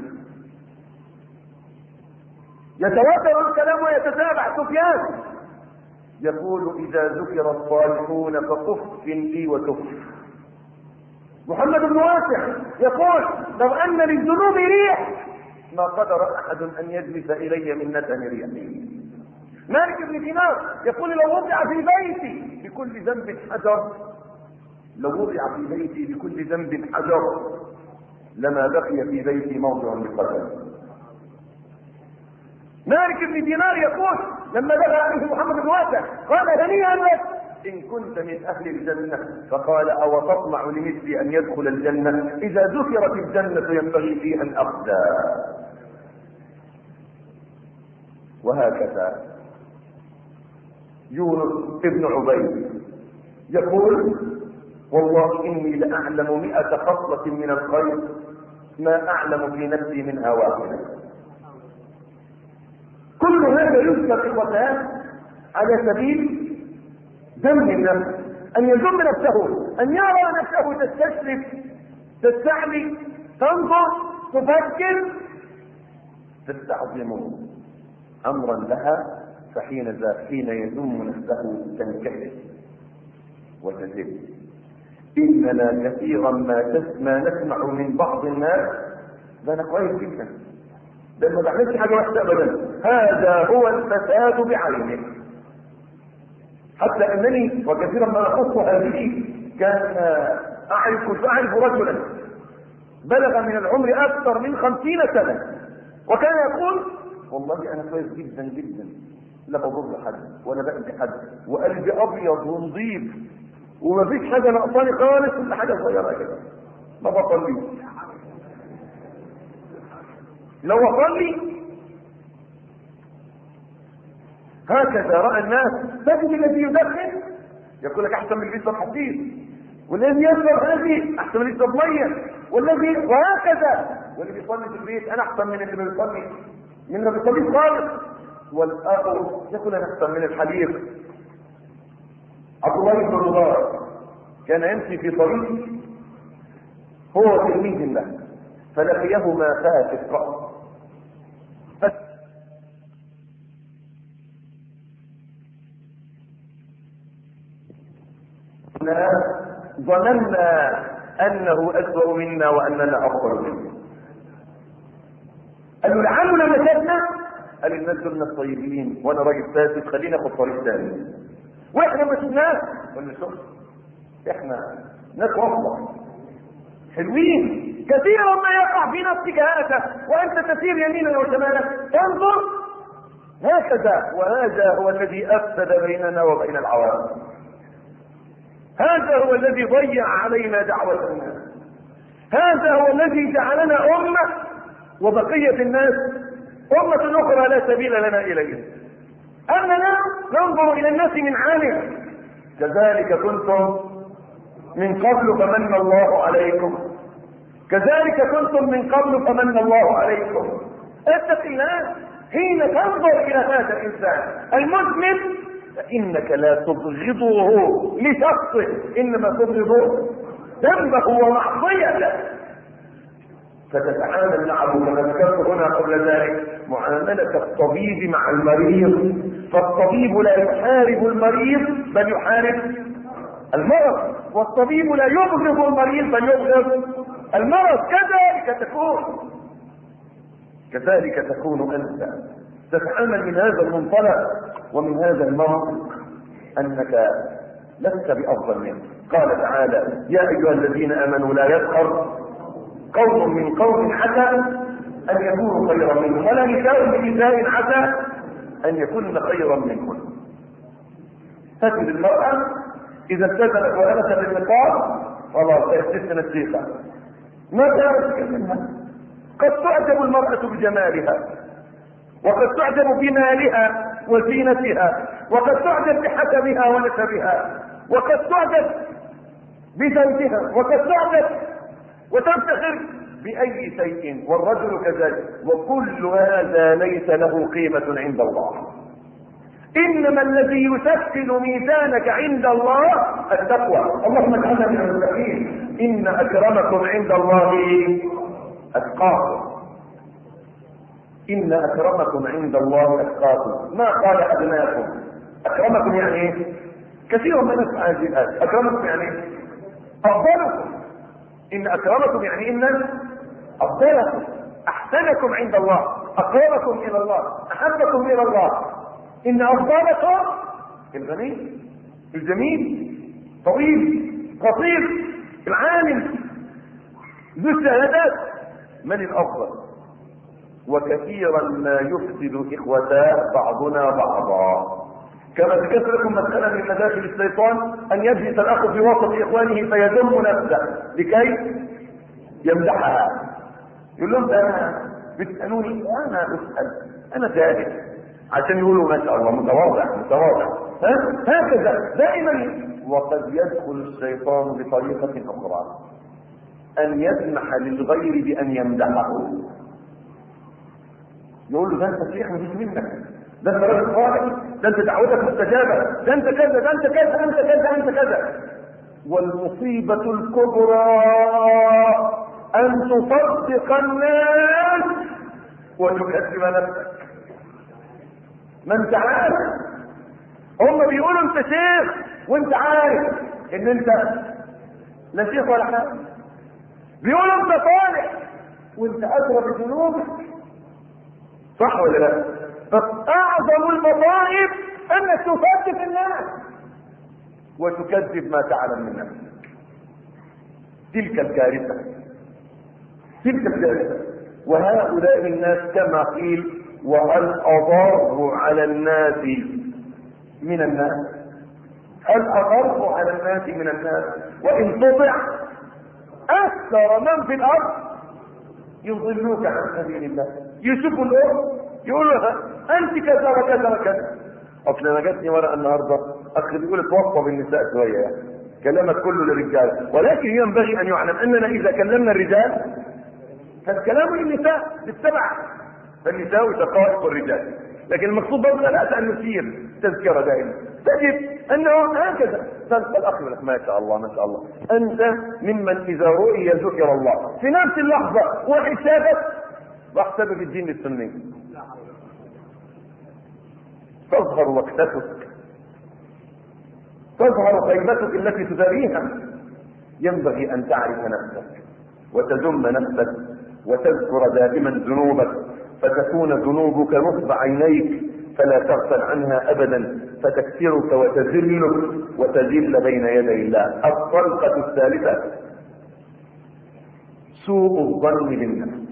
يتواتر الكلام ويتتابع. سفيان يقول إذا ذكر الصالحون فكف لي وكف. محمد بن واسع يقول لو أن للذنوب ريح ما قدر أحد أن يجلس إلي من نتن ريحه. مالك بن دينار يقول لو وضع في بيتي بكل ذنب حجر، لو وضع في بيتي بكل ذنب حجر لما بقي في بيتي موضع لقدم. مالك بن دينار يقول لما دخل عليه محمد بن واسع قال هنيئا لك إن كنت من أهل الجنة، فقال أو تطمع لمثلي أن يدخل الجنة؟ إذا ذكرت الجنة ينبغي لي أن أخزى. وهكذا يونس ابن عبيد يقول والله إني لأعلم 100 خصلة من الخير ما أعلم في نفسي منها واحدة. كل هذا يذكر إخوتان على سبيل ذم النفس، أن يذم نفسه، أن يرى نفسه تستشرف تستعلي تنظر تفكر تستعظم أمرا لها، فحين يذم نفسه تنكسر وتذل. إننا كثيرا ما نسمع من بعض الناس ده أنا كويس جدا، ده ما بعملش حاجة وحشة أبدا، هذا هو الفساد بعينه. حتى أنني وكثيرا ما أخص هذه كان أعرف رجلا بلغ من العمر أكثر من 50 سنة وكان يقول والله أنا كويس جدا جدا، لا بضر حد ولا بأذي حد وقلبي أبيض ونظيف ومفيش حاجة ناقصاني خالص، كل حاجة صغيرة كده ما بطليش. لو أصلي هكذا رأى الناس. تجد الذي يدخن يقول لك أحسن من اللي يشرب حديد، والذي يشرب هذه أحسن من اللي يشرب مية، والذي وهكذا، واللي بيصلي في البيت أنا أحسن من اللي بيصلي من اللي بيصلي خالص، والآخر يقول أنا أحسن من الحديث. عبد الله بن مبارك كان يمشي في طريق هو تلميذ له فلقيهما فاتح رأس ظننا أنه أسوأ منا وأننا أفضل منه. قالوا لعلنا مسكنا، قال الناس دول ناس طيبين وانا راجل فاسد خلينا اخد طريق ثاني، واحنا ما شفناش ولا شوف احنا ناس وصله حلوين. كثيرا ما يقع في نفسك هذا وانت تسير يمينا وشمالا انظر هكذا، وهذا هو الذي افسد بيننا وبين العوام، هذا هو الذي ضيع علينا دعوة الناس، هذا هو الذي جعلنا أمة وبقية الناس أمة أخرى لا سبيل لنا إليها. أننا ننظر إلى الناس من عالم. كذلك كنتم من قبل فمن الله عليكم، كذلك كنتم من قبل فمن الله عليكم. اتق الله حين تنظر إلى هذا الإنسان المذنب، فإنك لا تبغضه لشخصه، إنما تبغضه ذنبه ومعصيته، فتتعامل معه كما ذكرت هنا قبل ذلك معاملة الطبيب مع المريض، فالطبيب لا يحارب المريض بل يحارب المرض، والطبيب لا يبغض المريض بل يبغض المرض. كذلك تكون أنت تتعامل من هذا المنطلق ومن هذا المنطق أنك لست بأفضل منه. قال تعالى يا أيها الذين آمنوا لا يسخر قوم من قوم حتى ان يكونوا خيرا منهم، ولا نساء بنساء عسى ان يكون خيرا منهن. تجد المرأة اذا التزمت ولبست النقاب خلاص يستثنى الثقة، ما تعرف تكلمها. قد تعجب المرأة بجمالها، وقد تعجب بمالها وزينتها، وقد تعجب بحسبها ونسبها، وقد تعجب بزوجها، وقد تعجب وتفتخر بأي شيء، والرجل كذلك. وكل هذا ليس له قيمة عند الله. إنما الذي يشكل ميزانك عند الله التقوى. اللهم اجعلنا من المتقين. إن أكرمكم عند الله أتقاكم. إن أكرمكم عند الله أتقاكم. ما قال أدناكم. أكرمكم يعني إيه؟ كثير من نسمع هذه الآية. أكرمكم يعني إيه؟ أفضلكم. إن أكرمكم يعني إن أفضلكم، أحسنكم عند الله، أقربكم إلى الله، أحبكم إلى الله. إن أفضلكم الغني الجميل طويل قصير العالم ذو الشهادات. من الأفضل؟ وكثيرا ما يفسد إخوتاه بعضنا بعضا. كما ذكرت لكم مسألة من مداخل الشيطان أن يجلس الأخ في وسط إخوانه فيذم نفسه لكي يمدحها. يقول لهم أنا بتسألوني، أنا أسأل، أنا جاهل، عشان يقولوا ما شاء الله متواضع. هكذا دائما. وقد يدخل الشيطان بطريقة أخرى، أن يسمح للغير بأن يمدحه. يقول له ده أنت شيخ مفيش منك، ده انت راجل صالح، ده انت دعوتك مستجابه، ده انت كذا، ده انت كذا، انت كذا، انت كذا. والمصيبه الكبرى ان تصدق الناس وتكذب نفسك. ما انت عارف، هم بيقولوا انت شيخ وانت عارف ان انت لا شيخ ولا حاجه. بيقولوا انت صالح وانت ادرى بذنوبك. صح ولا لا؟ فأعظم المصائب أنك تصدق الناس وتكذب ما تعلم من نفسك. تلك الكارثة، تلك الكارثة. وهؤلاء الناس كما قيل وهل أضر على الناس من الناس، هل أضر على الناس من الناس. وإن تطع أكثر من في الأرض يضلوك عن سبيل الله. يشوفوا الأرض يقول له انت كذا وكذا وكذا. اصل انا جاتني ورقه النهارده اخ بيقول اتوصى بالنساء شويه، يعني كلامك كله للرجال، ولكن ينبغي ان يعلم اننا اذا كلمنا الرجال فالكلام للنساء بالتبع، فالنساء شقائق الرجال. لكن المقصود برضه لا باس ان نثير تذكره دائما. تجد انه هكذا فالاخ يقول لك ما شاء الله ما شاء الله، انت ممن اذا رؤي ذكر الله في نفس اللحظه واحد شافك راح سبب الدين السني. تظهر وقتتك، تظهر خيبتك التي تداريها. ينبغي ان تعرف نفسك وتذم نفسك وتذكر دائما ذنوبك، فتكون ذنوبك نصب عينيك فلا تغفل عنها ابدا، فتكسرك وتذلك وتذل بين يدي الله. الطلقة الثالثة سوء الظن بالنفس.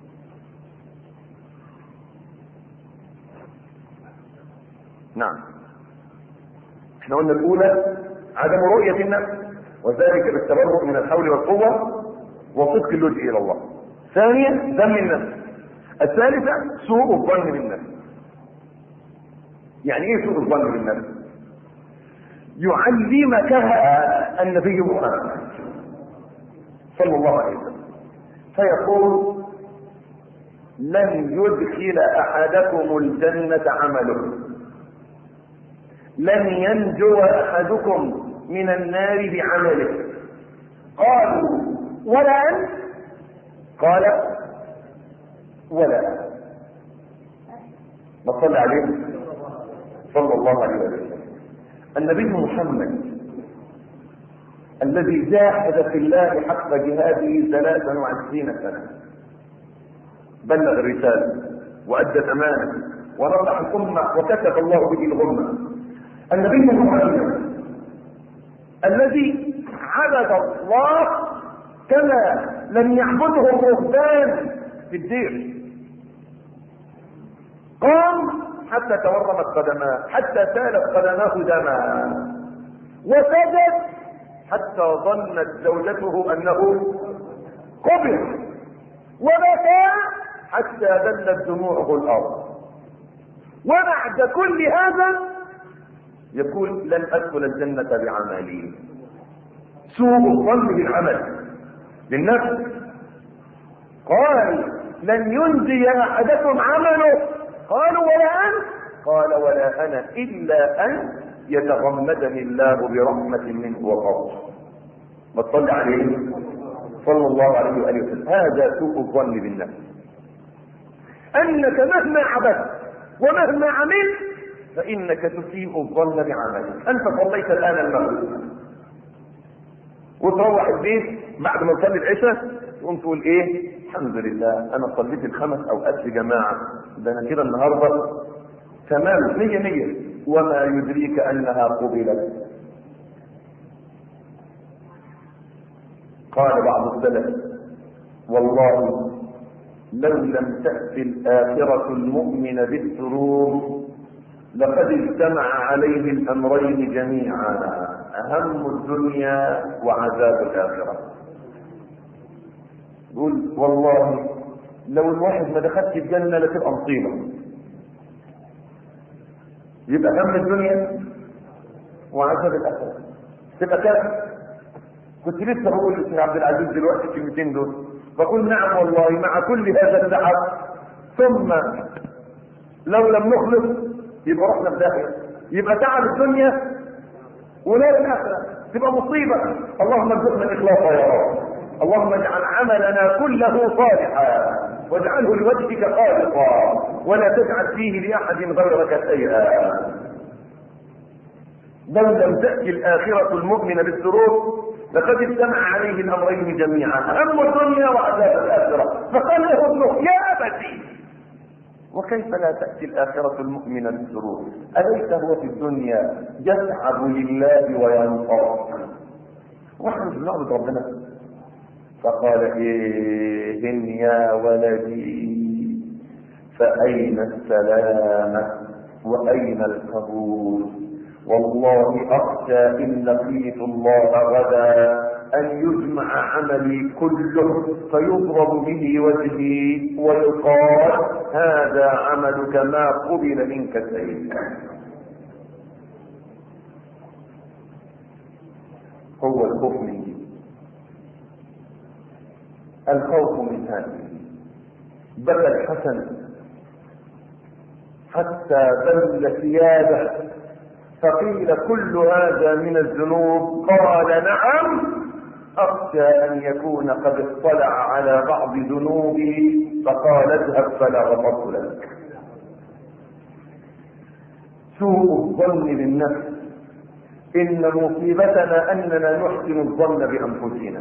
نعم، احنا قلنا الاولى عدم رؤية النفس، وذلك بالتبرؤ من الحول والقوة وصدق اللجوء الى الله. ثانيا ذم النفس. الثالثة سوء الظن بالنفس. يعني ايه سوء الظن بالنفس؟ يعلمكها النبي محمد صلى الله عليه وسلم فيقول لن يدخل احدكم الجنة عمله، لن ينجو احدكم من النار بعمله. قالوا ولا انت؟ قال ولا أنا. ما صلى عليه صلى الله عليه وسلم. النبي محمد الذي جاهد في الله حق جهاده 23 سنة، بلغ الرسالة وأدى الأمانة ونصح الأمة وكتب الله به الغمة. النبي محمد الذي عبد الله كما لم يعبده الرهبان في الدير، قام حتى تورمت قدماه، حتى سالت قدماه دما، وسجد حتى ظنت زوجته انه قبر، وبكى حتى بلت دموعه الارض. وبعد كل هذا يقول لن ادخل الجنة بعملي. سوء الظن بالعمل للنفس. قال لن ينجي احدكم عمله. قالوا ولا انت؟ قال ولا انا الا ان يتغمدني الله برحمة منه وفضل. ما تصلي عليه صلى الله عليه وآله وسلم. هذا سوء الظن بالنفس، انك مهما عبدت ومهما عملت فانك تسيء الظن بعملك. انت صليت الان المغرب وتروح البيت بعد ما تصلي العشاء تقوم تقول ايه؟ الحمد لله انا صليت ال5 اوقات في جماعه، ده انا كده النهارده تمام 100. وما يدريك انها قبلت. قال بعض السلف والله لو لم تأتي الآخرة المؤمن بالسرور لقد اجتمع عليه الأمرين جميعا، أهم الدنيا وعذاب الآخرة. يقول والله لو الواحد ما دخلش الجنة لتبقى مصيبة، يبقى هم الدنيا وعذاب الآخرة تبقى كافر. كنت لسه بقول للشيخ عبد العزيز دلوقتي الكلمتين دول، بقول نعم والله مع كل هذا التعب ثم لو لم نخلص يبقى رحنا في داهية، يبقى تعب الدنيا ونار الآخرة تبقى مصيبة. اللهم ارزقنا الإخلاص يا رب، اللهم اجعل عملنا كله صالحا واجعله لوجهك خالصا ولا تجعل فيه لأحد غيرك شيئا. لو لم تأتي الآخرة المؤمن بالسرور لقد اجتمع عليه الأمرين جميعا، هم الدنيا وعذاب الآخرة. فقال له ابنه يا أبتي وكيف لا تأتي الآخرة المؤمن بالسرور؟ أليس هو في الدنيا يتعب لله وينصر ونحن بنعبد ربنا؟ فقال إيه يا ولدي فأين السلامة وأين القبول؟ والله أخشى إن لقيت الله غدا أن يجمع عملي كله فيضرب به وجهي ويقال هذا عملك ما قبل منك شيء. هو الخوف من دي، الخوف من هذه. بكى الحسن حتى بل ثيابه فقيل كل هذا من الذنوب؟ قال نعم أخشى أن يكون قد اطلع على بعض ذنوبي فقال اذهب فلا غفرت لك. سوء الظن بالنفس. إن مصيبتنا أننا نحسن الظن بأنفسنا،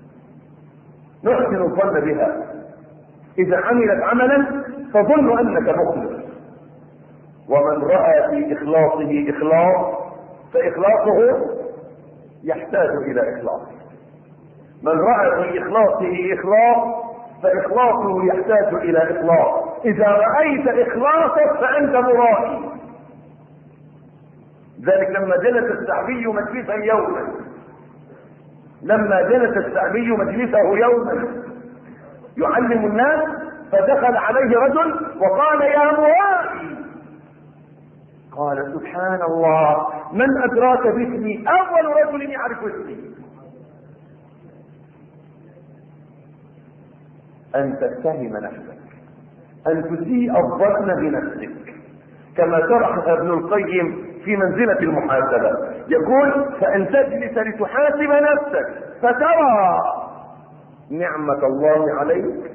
نحسن الظن بها. إذا عملت عملا فظن أنك مخلص، ومن رأى في إخلاصه إخلاص فإخلاصه يحتاج إلى إخلاص. من رأى في إخلاصه إخلاص فإخلاصه يحتاج إلى إخلاص. إذا رأيت إخلاصك فأنت مرائي. ذلك لما جلس الشعبي مجلسا يوما، لما جلس الشعبي مجلسه يوما يعلم الناس فدخل عليه رجل وقال يا مرائي. قال سبحان الله من أدراك باسمي؟ أول رجل يعرف اسمي. أن تتهم نفسك، أن تسيء الظن بنفسك، كما شرحها ابن القيم في منزلة المحاسبة. يقول فأن تجلس لتحاسب نفسك فترى نعمة الله عليك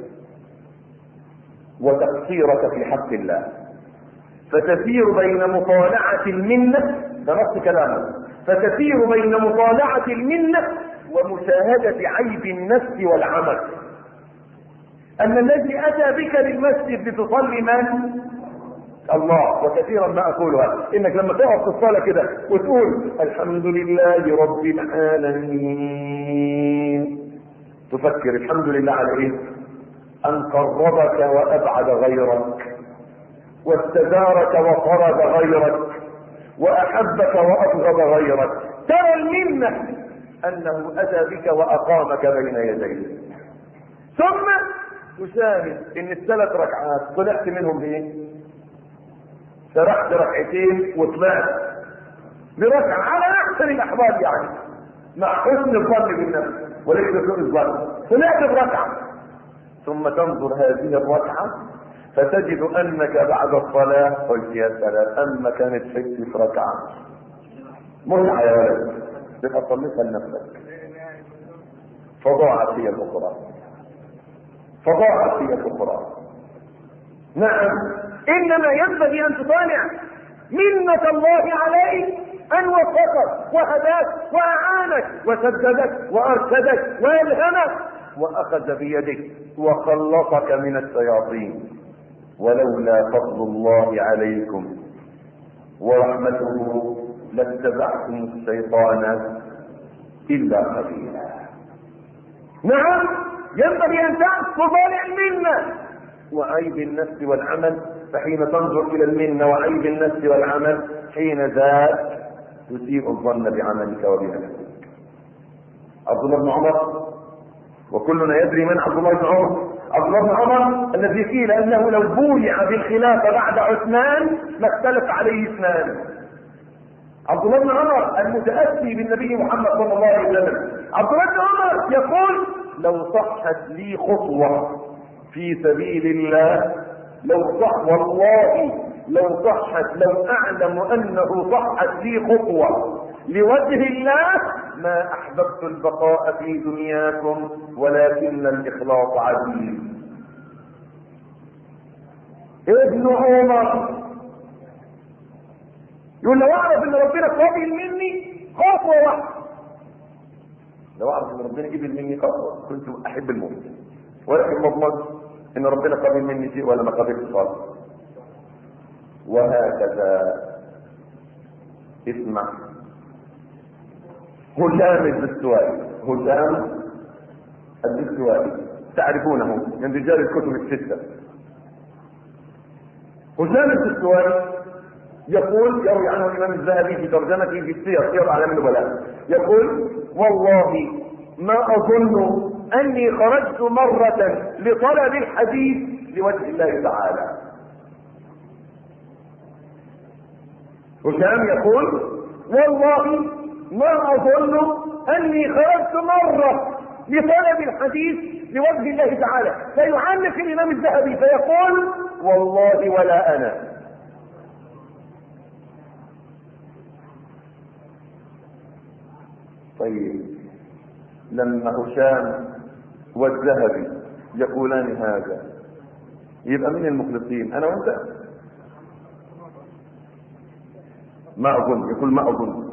وتقصيرك في حق الله، فتسير بين مطالعة المنة، ده نص كلامه، فتسير بين مطالعة المنة ومشاهدة عيب النفس والعمل. أن الذي أتى بك للمسجد لتصلي من؟ الله. وكثيرا ما أقولها، إنك لما تقف في الصلاة كده وتقول الحمد لله رب العالمين، تفكر الحمد لله على إيه؟ أن قربك وأبعد غيرك. واستدارك وطرد غيرك واحبك وابغض غيرك. ترى المنة انه اتى بك واقامك بين يديه. ثم تشاهد ان الثلاث ركعات طلعت منهم بايه؟ سرحت ركعتين وطلعت بركعة على احسن الاحوال، يعني مع حسن الظن بالنفس وليس سوء الظن، طلعت بركعة. ثم تنظر هذه الركعة فتجد انك بعد الصلاة قلت يا سلام، اما كانت في ركعة متعة يا ولد، تبقى تصليها لنفسك. فضاعت هي الاخرى، فضاعت هي الاخرى. نعم، انما ينبغي ان تطالع منة الله عليك ان وفقك وهداك واعانك وسددك وارشدك والهمك واخذ بيدك وخلصك من الشياطين. ولولا فضل الله عليكم ورحمته لاتبعتم الشيطان الا قليلا. نعم، ينبغي ان تطالع المنة وعيب النفس والعمل، فحين تنظر الى المنة وعيب النفس والعمل حين ذاك تسيء الظن بعملك وبنفسك. عبد الله بن عمر، وكلنا يدري من عبد الله بن عمر. عبد الله بن عمر الذي قيل انه لو بويع بالخلافة بعد عثمان ما اختلف عليه اثنان. عبد الله بن عمر المتأسي بالنبي محمد صلى الله عليه وسلم. عبد الله بن عمر يقول لو صحت لي خطوة في سبيل الله، لو صح والله لو صحت، لو اعلم انه صحت لي خطوة لوجه الله ما احببت البقاء في دنياكم ولكن الاخلاص عزيز. ابن عمر يقول لو اعرف ان ربنا قابل مني خطوة واحدة، لو اعرف ان ربنا قبل مني خطوة كنت احب الموت، ولكن مضمن ان ربنا قابل مني شيء ولا ما قابلش خالص. وهكذا اسمع هشام الدستوائي. هشام الدستوائي تعرفونه من رجال الكتب الستة. هشام الدستوائي يقول، يروي عنه الامام الذهبي في ترجمته في سير اعلام النبلاء، يقول والله ما اظن اني خرجت مرة لطلب الحديث لوجه الله تعالى. هشام يقول والله ما اظن اني خرجت مرة لطلب الحديث لوجه الله تعالى. فيعنف الامام الذهبي فيقول والله ولا انا. طيب لما هشام والذهبي يقولان هذا يبقى من المخلصين انا وانت؟ ما اظن، يقول ما اظن.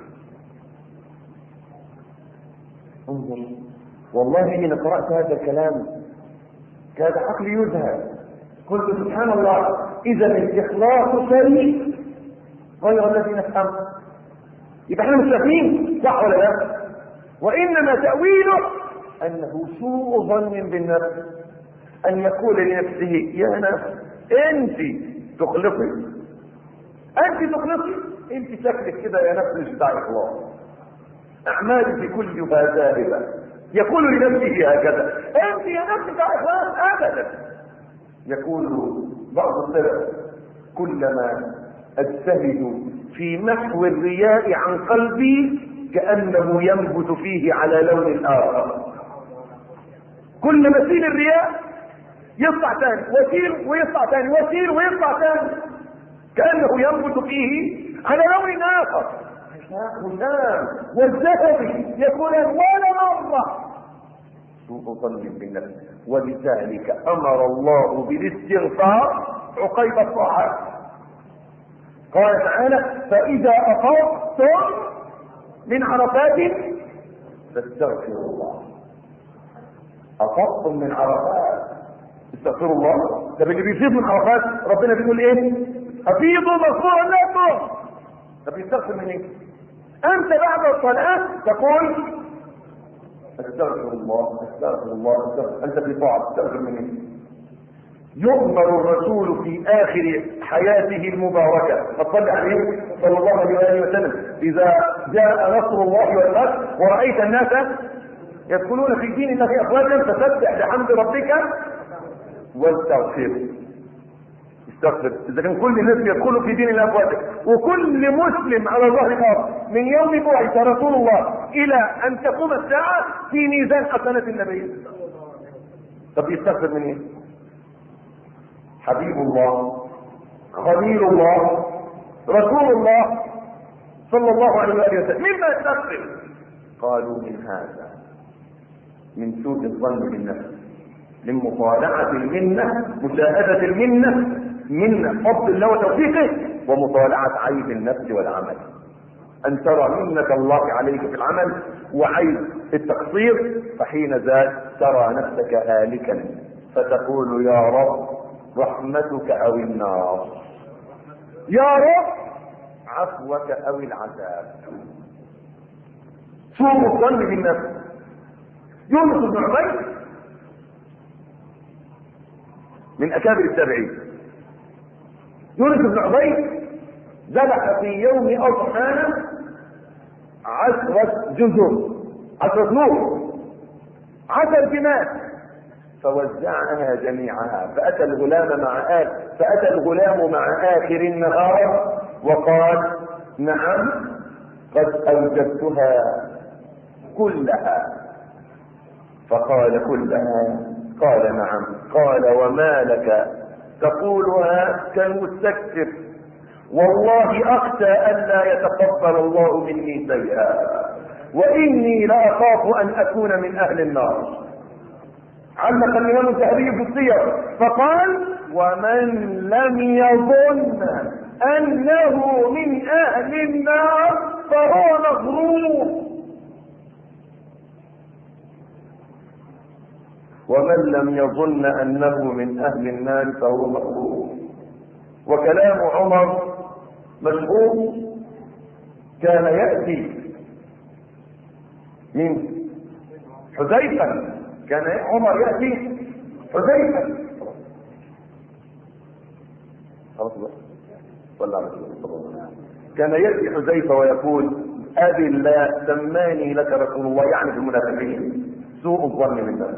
انظر والله حين قرأت هذا الكلام كاد عقلي يذهب، قلت سبحان الله، اذا الاخلاص شيء غير الذي نفهمه. يبقى احنا مش فاهمين صح ولا لا؟ وانما تأويله انه سوء ظن بالنفس، ان يقول لنفسه يا نفس انت تخلصي، انت تخلصي، انت شكلك كده يا نفس مش بتاع اخلاص، اعمالك كلها ذاهبه. يقول لنفسه هكذا انت يا نفس بتاع اخلاص ابدا. يقول بعض السلف كلما اجتهد في محو الرياء عن قلبي كأنه ينبت فيه على لون آخر. كل ما يسيل الرياء يطلع ثاني، ويسيل ويطلع ثاني، ويسيل ويطلع ثاني، كأنه ينبت فيه على لون آخر. هشام والذهبي يقول ولا مرة سوء ظن بالنفس، ولذلك أمر الله بالاستغفار عقيب الطاعات. قال تعالى فإذا أفضتم من عرفات فاستغفروا الله. أفضتم من عرفات استغفروا الله. طب اللي بيفيض من عرفات ربنا بيقول ايه؟ أفيضوا مغفورا لكم. طب يستغفر من ايه؟ أنت بعد الصلاة تقول استغفر الله استغفر الله استغفر. أنت في طاعة تستغفر من ايه؟ يؤمر الرسول في اخر حياته المباركه فصل عليه صلى الله عليه وسلم اذا جاء نصر الله والفتح ورايت الناس يدخلون في دين الله افواجا فسبح بحمد ربك واستغفر. استغفر. اذا كان كل الناس يدخلوا في دين الله افواجا وكل مسلم على ظهر الارض من يوم بعث رسول الله الى ان تقوم الساعه في ميزان حسنات النبي، طب يستغفر من ايه؟ حبيب الله خليل الله رسول الله صلى الله عليه وسلم مما يستغفر؟ قالوا من هذا، من سوء الظن بالنفس، من مطالعة المنة، مشاهدة المنة من فضل الله وتوفيقه، ومطالعة عيب النفس والعمل، ان ترى منة الله عليك في العمل وعيب التقصير، فحين ذاك ترى نفسك هالكا فتقول يا رب رحمتك او النار، يا رب عفوك او العذاب. سوء الظن بالنفس. يونس بن عبيد من اكابر التابعين. يونس بن عبيد ذبح في يوم اضحى 10 جزر، 10 نور، 10 جمال، فوزعها جميعها. فاتى الغلام مع اخر النهار وقال نعم قد اوجدتها كلها. فقال كلها؟ قال نعم. قال وما لك تقولها كالمستكثر؟ والله اخشى الا يتقبل الله مني شيئا واني لاخاف ان اكون من اهل النار. علق الامام الذهبي في السير فقال ومن لم يظن انه من اهل النار فهو مغرور، ومن لم يظن انه من اهل النار فهو مغرور. وكلام عمر مشهور، كان ياتي من حذيفه، كان عمر ياتي حذيفه كان ياتي حذيفه ويقول ابي الله سماني لك رسول الله، يعني في المنافقين. سوء الظن بالناس.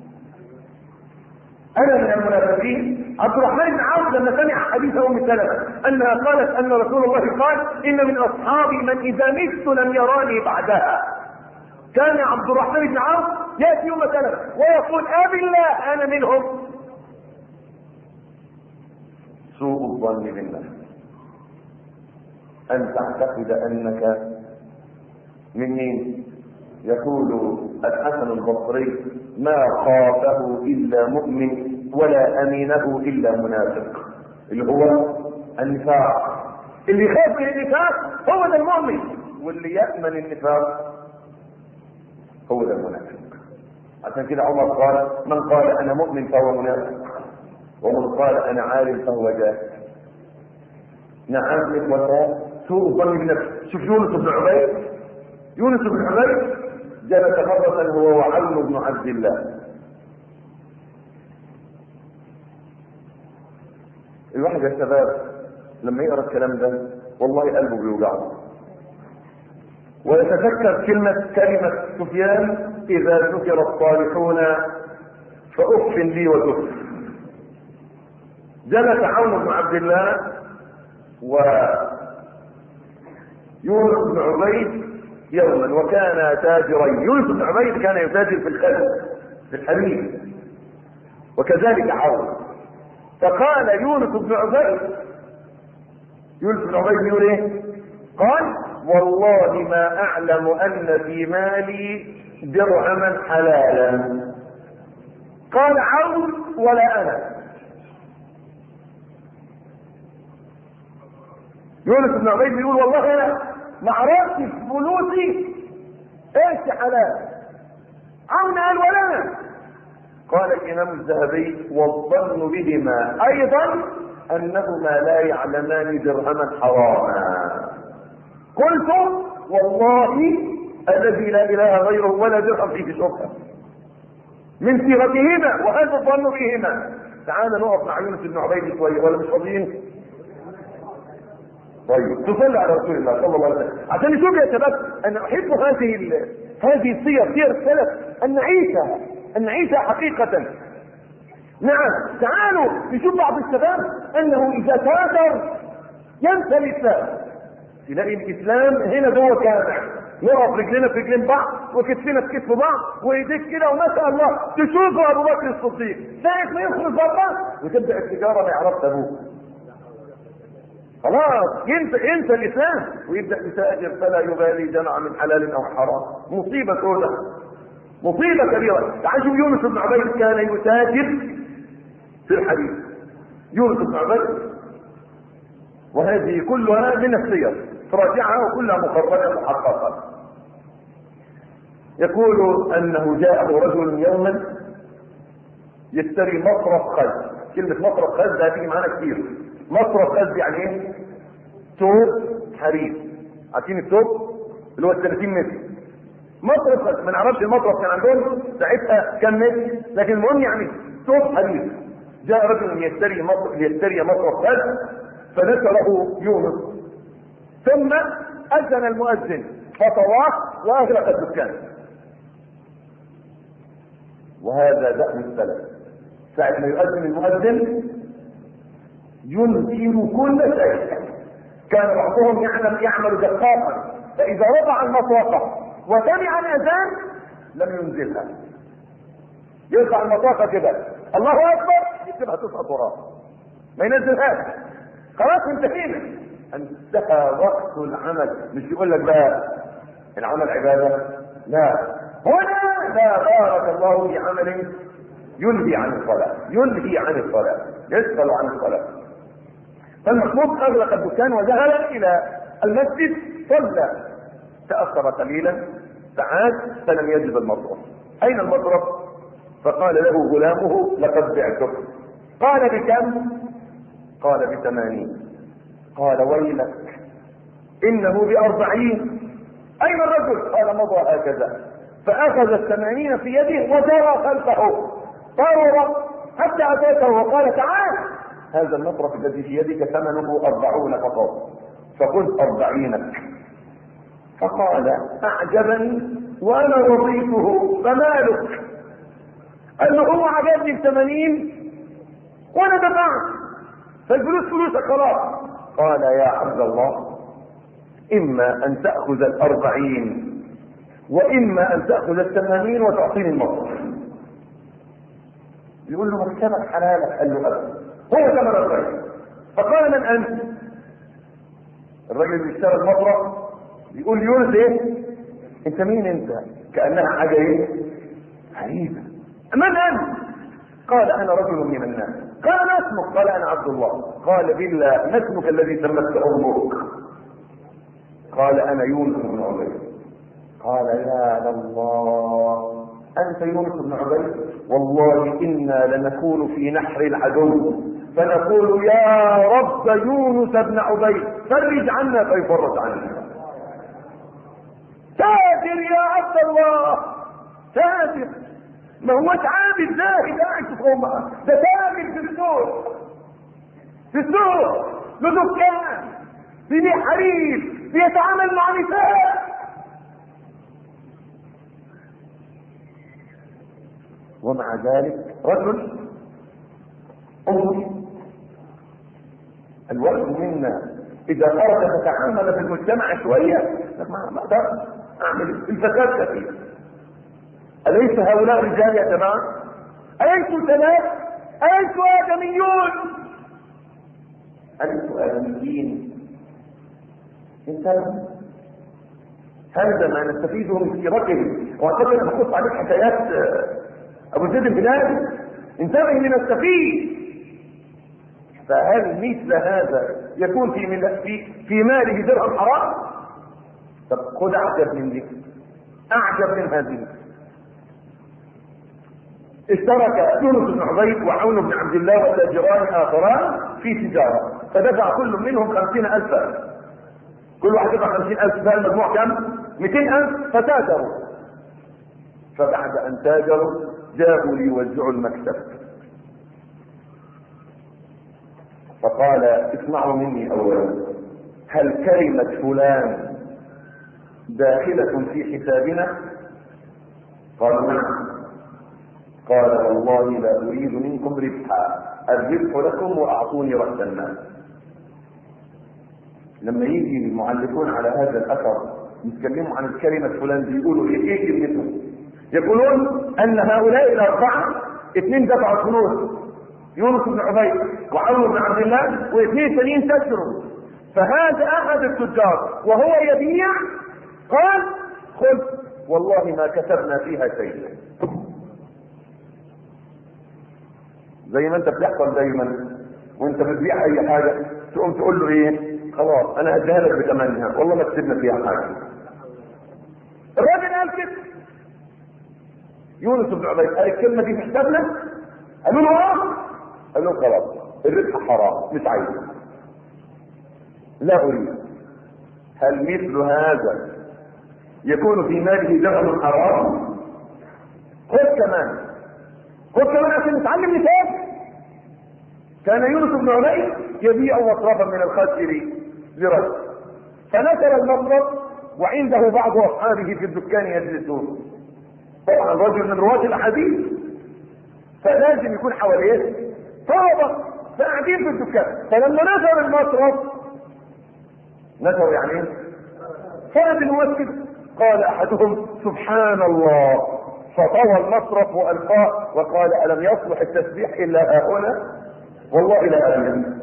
انا من المنافقين. عبد الرحمن بن عوف لما سمع حديث ام سلمة انها قالت ان رسول الله قال ان من اصحابي من اذا مت لم يراني بعدها، كان عبد الرحمن بن عوف ياتي ام سلمة ويقول ابي الله انا منهم. سوء الظن بالله، ان تعتقد انك من مين؟ يقول الحسن البصري ما خافه الا مؤمن ولا امينه الا منافق، اللي هو النفاق. اللي يخاف من النفاق هو ده المؤمن، واللي يأمن النفاق هو ده المنافق. عشان كده عمر قال من قال انا مؤمن فهو منافق، ومن قال انا عالم فهو جاهل. نعم اخوتنا، سوء الظن بالنفس. شوف يونس بن عبيد. يونس بن عبيد جلس مرة هو وعون بن عبد الله. الواحد يا شباب لما يقرا الكلام ده والله قلبه بيوجعه، ويتذكر كلمة سفيان إذا ذكر الصالحون فأف لي وتف. جلس عون بن عبد الله ويونس بن عبيد يوما، وكان تاجرين. يونس بن عبيد كان يتاجر في الخلف في الحليب، وكذلك عون. فقال يونس بن عبيد يقول ايه؟ قال والله ما اعلم ان في مالي درهما حلالا. قال عون ولا انا. يونس بن عبيد يقول والله انا ما عرفتش فلوسي ايش حلال. عون قال ولا انا. قال الامام الذهبي والظن بهما ايضا انهما لا يعلمان درهما حراما. قلت والله الذي لا اله غيره ولا درهم فيه شبهه من صيغتهما وهذا الظن بهما. تعالى نقف مع يونس بن عبيد شويه ولا مش فاضيين؟ طيب تصلي على رسول الله صلى الله عليه وسلم عشان نشوف يا شباب. انا احب هذه السير، سير السلف، ان نعيشها حقيقه. نعم، تعالوا نشوف بعض الشباب انه اذا تاثر ينسى الاسلام. تلاقي الاسلام هنا جوه كامع، نقف رجلنا في رجلين بعض وكتفنا في كتف بعض وايديك كده وما شاء الله تشوفوا ابو بكر الصديق ساعه ما يخرج بره وتبدا التجاره ما يعرفش ابوه. خلاص ينسى الاسلام ويبدا يتاجر فلا يبالي جمع من حلال او حرام. مصيبه سوداء، مصيبه كبيره. تعالوا يونس بن عبيد كان يتاجر في الحديث. يونس بن عبيد، وهذه كلها من السير، تراجعها وكلها مخرجه محققه. يقول انه جاءه رجل يوما يشتري مصرف خز. كلمه مصرف خز هتيجي معانا كتير. مصرف خز يعني ايه؟ ثوب حرير. عارفين الثوب اللي هو 30 متر؟ مصرف خز. ما نعرفش المصرف كان عندهم ساعتها كم متر، لكن المهم يعني ثوب حرير. جاء رجل يشتري مصرف خز فنزله يونس، ثم اذن المؤذن فطواه واغلق الدكان. وهذا دأب السلف، ساعة ما يؤذن المؤذن ينكر كل شيء. كان بعضهم يعمل دقاقا، فإذا وضع المطرقة وسمع الأذان لم ينزلها، يرفع المطرقة كده الله أكبر يسيبها تسقط وراه ما ينزلهاش. خلاص انتهينا، انتهى وقت العمل. مش يقول لك بقى العمل عبادة، لا، هنا لا، بارك الله في عمل ينهي عن الصلاة، ينهي عن الصلاة، يسأل عن الصلاة. فالمحمود اغلق الدكان وذهب الى المسجد، صلى، تأخر قليلا، تعاد فلم يجد المصرف. اين المصرف؟ فقال له غلامه لقد بعتك. قال بكم؟ قال ب80. قال ويلك انه ب40. اين الرجل؟ قال مضى هكذا. فاخذ 80 في يده وجرى خلفه، طار حتى اتيته وقال تعال، هذا المصرف الذي في يدك ثمنه 40 فقط، فخذ 40. فقال اعجبني وانا رضيته فمالك؟ قال له هو عجبني ب80 وانا دفعت، فالفلوس فلوسك خلاص. قال يا عبد الله اما ان تأخذ 40 واما ان تأخذ 80 وتعطيني المصرف. يقول له مكتبك حلالك؟ قال له ابدا، هو ثمن 40. فقال من انت؟ الراجل اللي اشترى المصرف يقول يونس ايه؟ انت مين انت؟ كأنها حاجة ايه؟ غريبة. من انت؟ قال انا رجل من الناس. قال ما اسمك؟ قال انا عبد الله. قال بالله ما اسمك الذي سمته امك؟ قال انا يونس بن عبيد. قال يا لله، انت يونس بن عبيد؟ والله انا لنكون في نحر العدو فنقول يا رب يونس بن عبيد فرج عنا فيفرج عنا. تاجر يا عبد الله، تاجر، ما هوش عابد زاهد قاعد في قومه، ده تاجر في السوق، في السوق له دكان بيبيع حرير، بيتعامل مع نساء. ومع ذلك رجل أمي. الواحد منا إذا أراد تتعامل في المجتمع شوية ما أقدر أعمل الفساد كثير. أليس هؤلاء رجال يا جماعة؟ أليسوا ثلاث؟ أليسوا آدميون؟ أليسوا آدميين؟ انتبه، هذا ما نستفيده من سيرتهم. وأعتقد أن أقص عليك حكايات أبو زيد البلاد. انتبه لنستفيد. فهل مثل هذا يكون في ماله درهم حرام؟ طب خذ أعجب من دي، أعجب من هذه. اشترك يونس بن عبيد وعون بن عبد الله وتاجران آخران في تجارة، فدفع كل منهم 50,000. كل واحد دفع 50,000، بقى المجموع كم؟ 200,000. فتاجروا، فبعد أن تاجروا جاءوا ليوزعوا المكسب. فقال اسمعوا مني اولا، هل كلمة فلان داخلة في حسابنا؟ قالوا نعم. قال والله لا اريد منكم ربحا، الربح لكم واعطوني رأس المال. لما يجي المعلقون على هذا الاثر يتكلموا عن الكلمة فلان بيقولوا ايه كلمتهم؟ يقولون ان هؤلاء الاربعة 2 دفعوا فلوس، يونس بن عبيد وعمرو بن عبد الله و2 ثانيين تسروا، فهذا احد التجار وهو يبيع قال خذ والله ما كتبنا فيها شيئا. زي ما انت بتحصل دايما وانت بتبيع اي حاجه تقوم تقول له ايه؟ خلاص انا هديها لك بثمنها والله ما كسبنا فيها حاجه. الراجل قال كده، يونس بن عبيد قال الكلمه دي في حسابنا؟ قالوا له اه. قال لهم خلاص الربح حرام مش عايز، لا اريد. هل مثل هذا يكون في ماله درهم حرام؟ خذ كمان عشان نتعلم نتاج. كان يونس بن عبيد يبيع مصرفا من الخشب لرجل، فنشر المصرف وعنده بعض اصحابه في الدكان يجلسون. طبعا رجل من رواة الاحاديث فلازم يكون حواليه طلبة فقاعدين في الدكان. فلما نشر المصرف، نشر يعني ايه؟ فرد المسجد، قال احدهم سبحان الله، فطوى المصرف والقاه وقال الم يصلح التسبيح الا هنا؟ والله لا امن.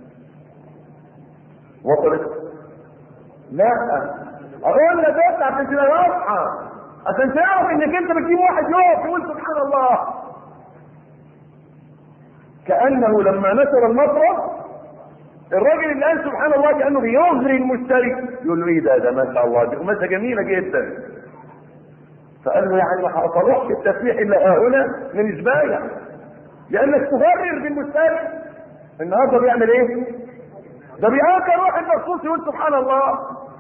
وصلت؟ لا اقول لك بس عشان تبقى واضحه، عشان تعرف انك انت بتجيب واحد يقف يقول سبحان الله. كانه لما نشر المصرف الراجل اللي قال سبحان الله كانه بيغري المشتري، يقول له ايه ده ما شاء الله دي قماشه جميله جدا. فقال له يعني ما هصلحش التسبيح الا هنا من زباله، لانك تغرر بالمشتري. النهارده بيعمل ايه؟ ده بيهاكر واحد مخصوص يقول سبحان الله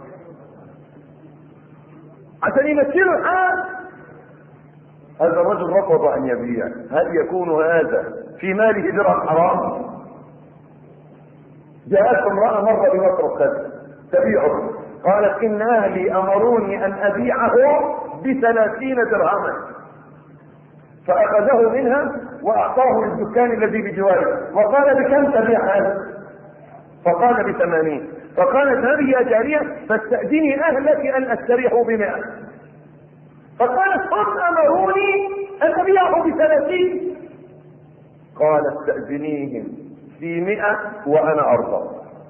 عشان يمثله الحال. هذا الرجل رفض ان يبيع. هل يكون هذا في ماله درهم حرام؟ جاءت امرأة مرة بمصرف خزن تبيعه، قالت ان اهلي امروني ان ابيعه ب30 درهما، فاخذه منها واعطاه للدكان الذي بجواره وقال بكم تبيع هذا؟ فقال ب80. فقالت هذه يا جارية فاستأذني اهلك ان استريحه ب100. فقالت هم امروني ان ابيعه ب30. قال استأذنيهم في 100 وانا ارضى.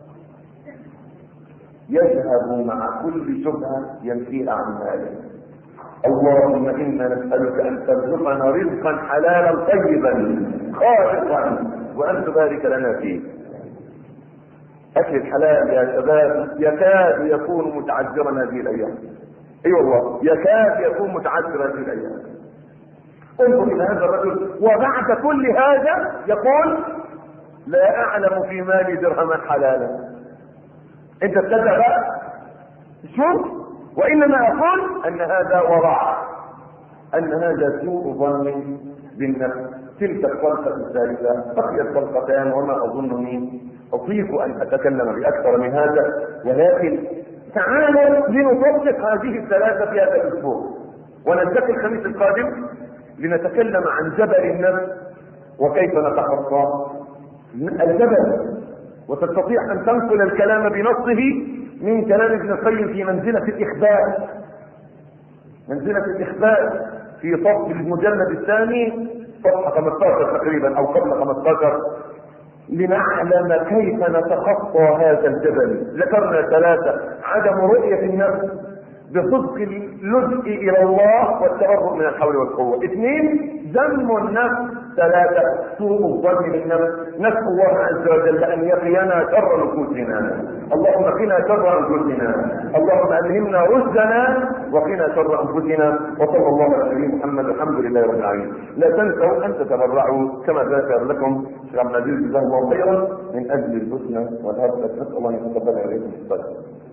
يذهب مع كل شبهة ينفيها عن ماله. اللهم انا نسألك ان ترزقنا رزقا حلالا طيبا خالصا وان تبارك لنا فيه. اكل الحلال يا شباب يكاد يكون متعذرا هذه الايام. اي والله يكاد يكون متعذرا هذه الايام. انظر الى هذا الرجل وبعد كل هذا يقول لا اعلم في مالي درهما حلالا. انت تصدق بقى؟ شوف، وانما اقول ان هذا ورع، ان هذا سوء ظن بالنفس. تلك الطلقة الثالثة، بقيت طلقتان وما اظنني اطيق ان اتكلم باكثر من هذا، ولكن تعالوا لنطبق هذه الثلاثة في هذا الاسبوع، ونلتقي الخميس القادم لنتكلم عن جبل النفس وكيف نتخطى الجبل، وتستطيع ان تنقل الكلام بنصه من كلام ابن القيم في منزلة الإخبار. منزلة الإخبار في صف المجلد الثاني صفحة 15 تقريبا او قبل 15، لنعلم كيف نتخطى هذا الجبل. ذكرنا 3: عدم رؤية النفس بصدق اللجوء الى الله والتبرؤ من الحول والقوة. 2: ذم النفس. 3: سوء الظن بالنفس. نسأل الله عز وجل ان يقينا شر نفوسنا. اللهم قنا شر انفسنا، اللهم الهمنا رشدنا وقنا شر انفسنا. وصلى الله على نبينا محمد والحمد لله رب العالمين. لا تنسوا ان تتبرعوا كما ذكر لكم الشيخ عبد العزيز جزاه الله خيرا من اجل الحسنى والهدف. نسال الله ان يتقبل عليكم الصلاه.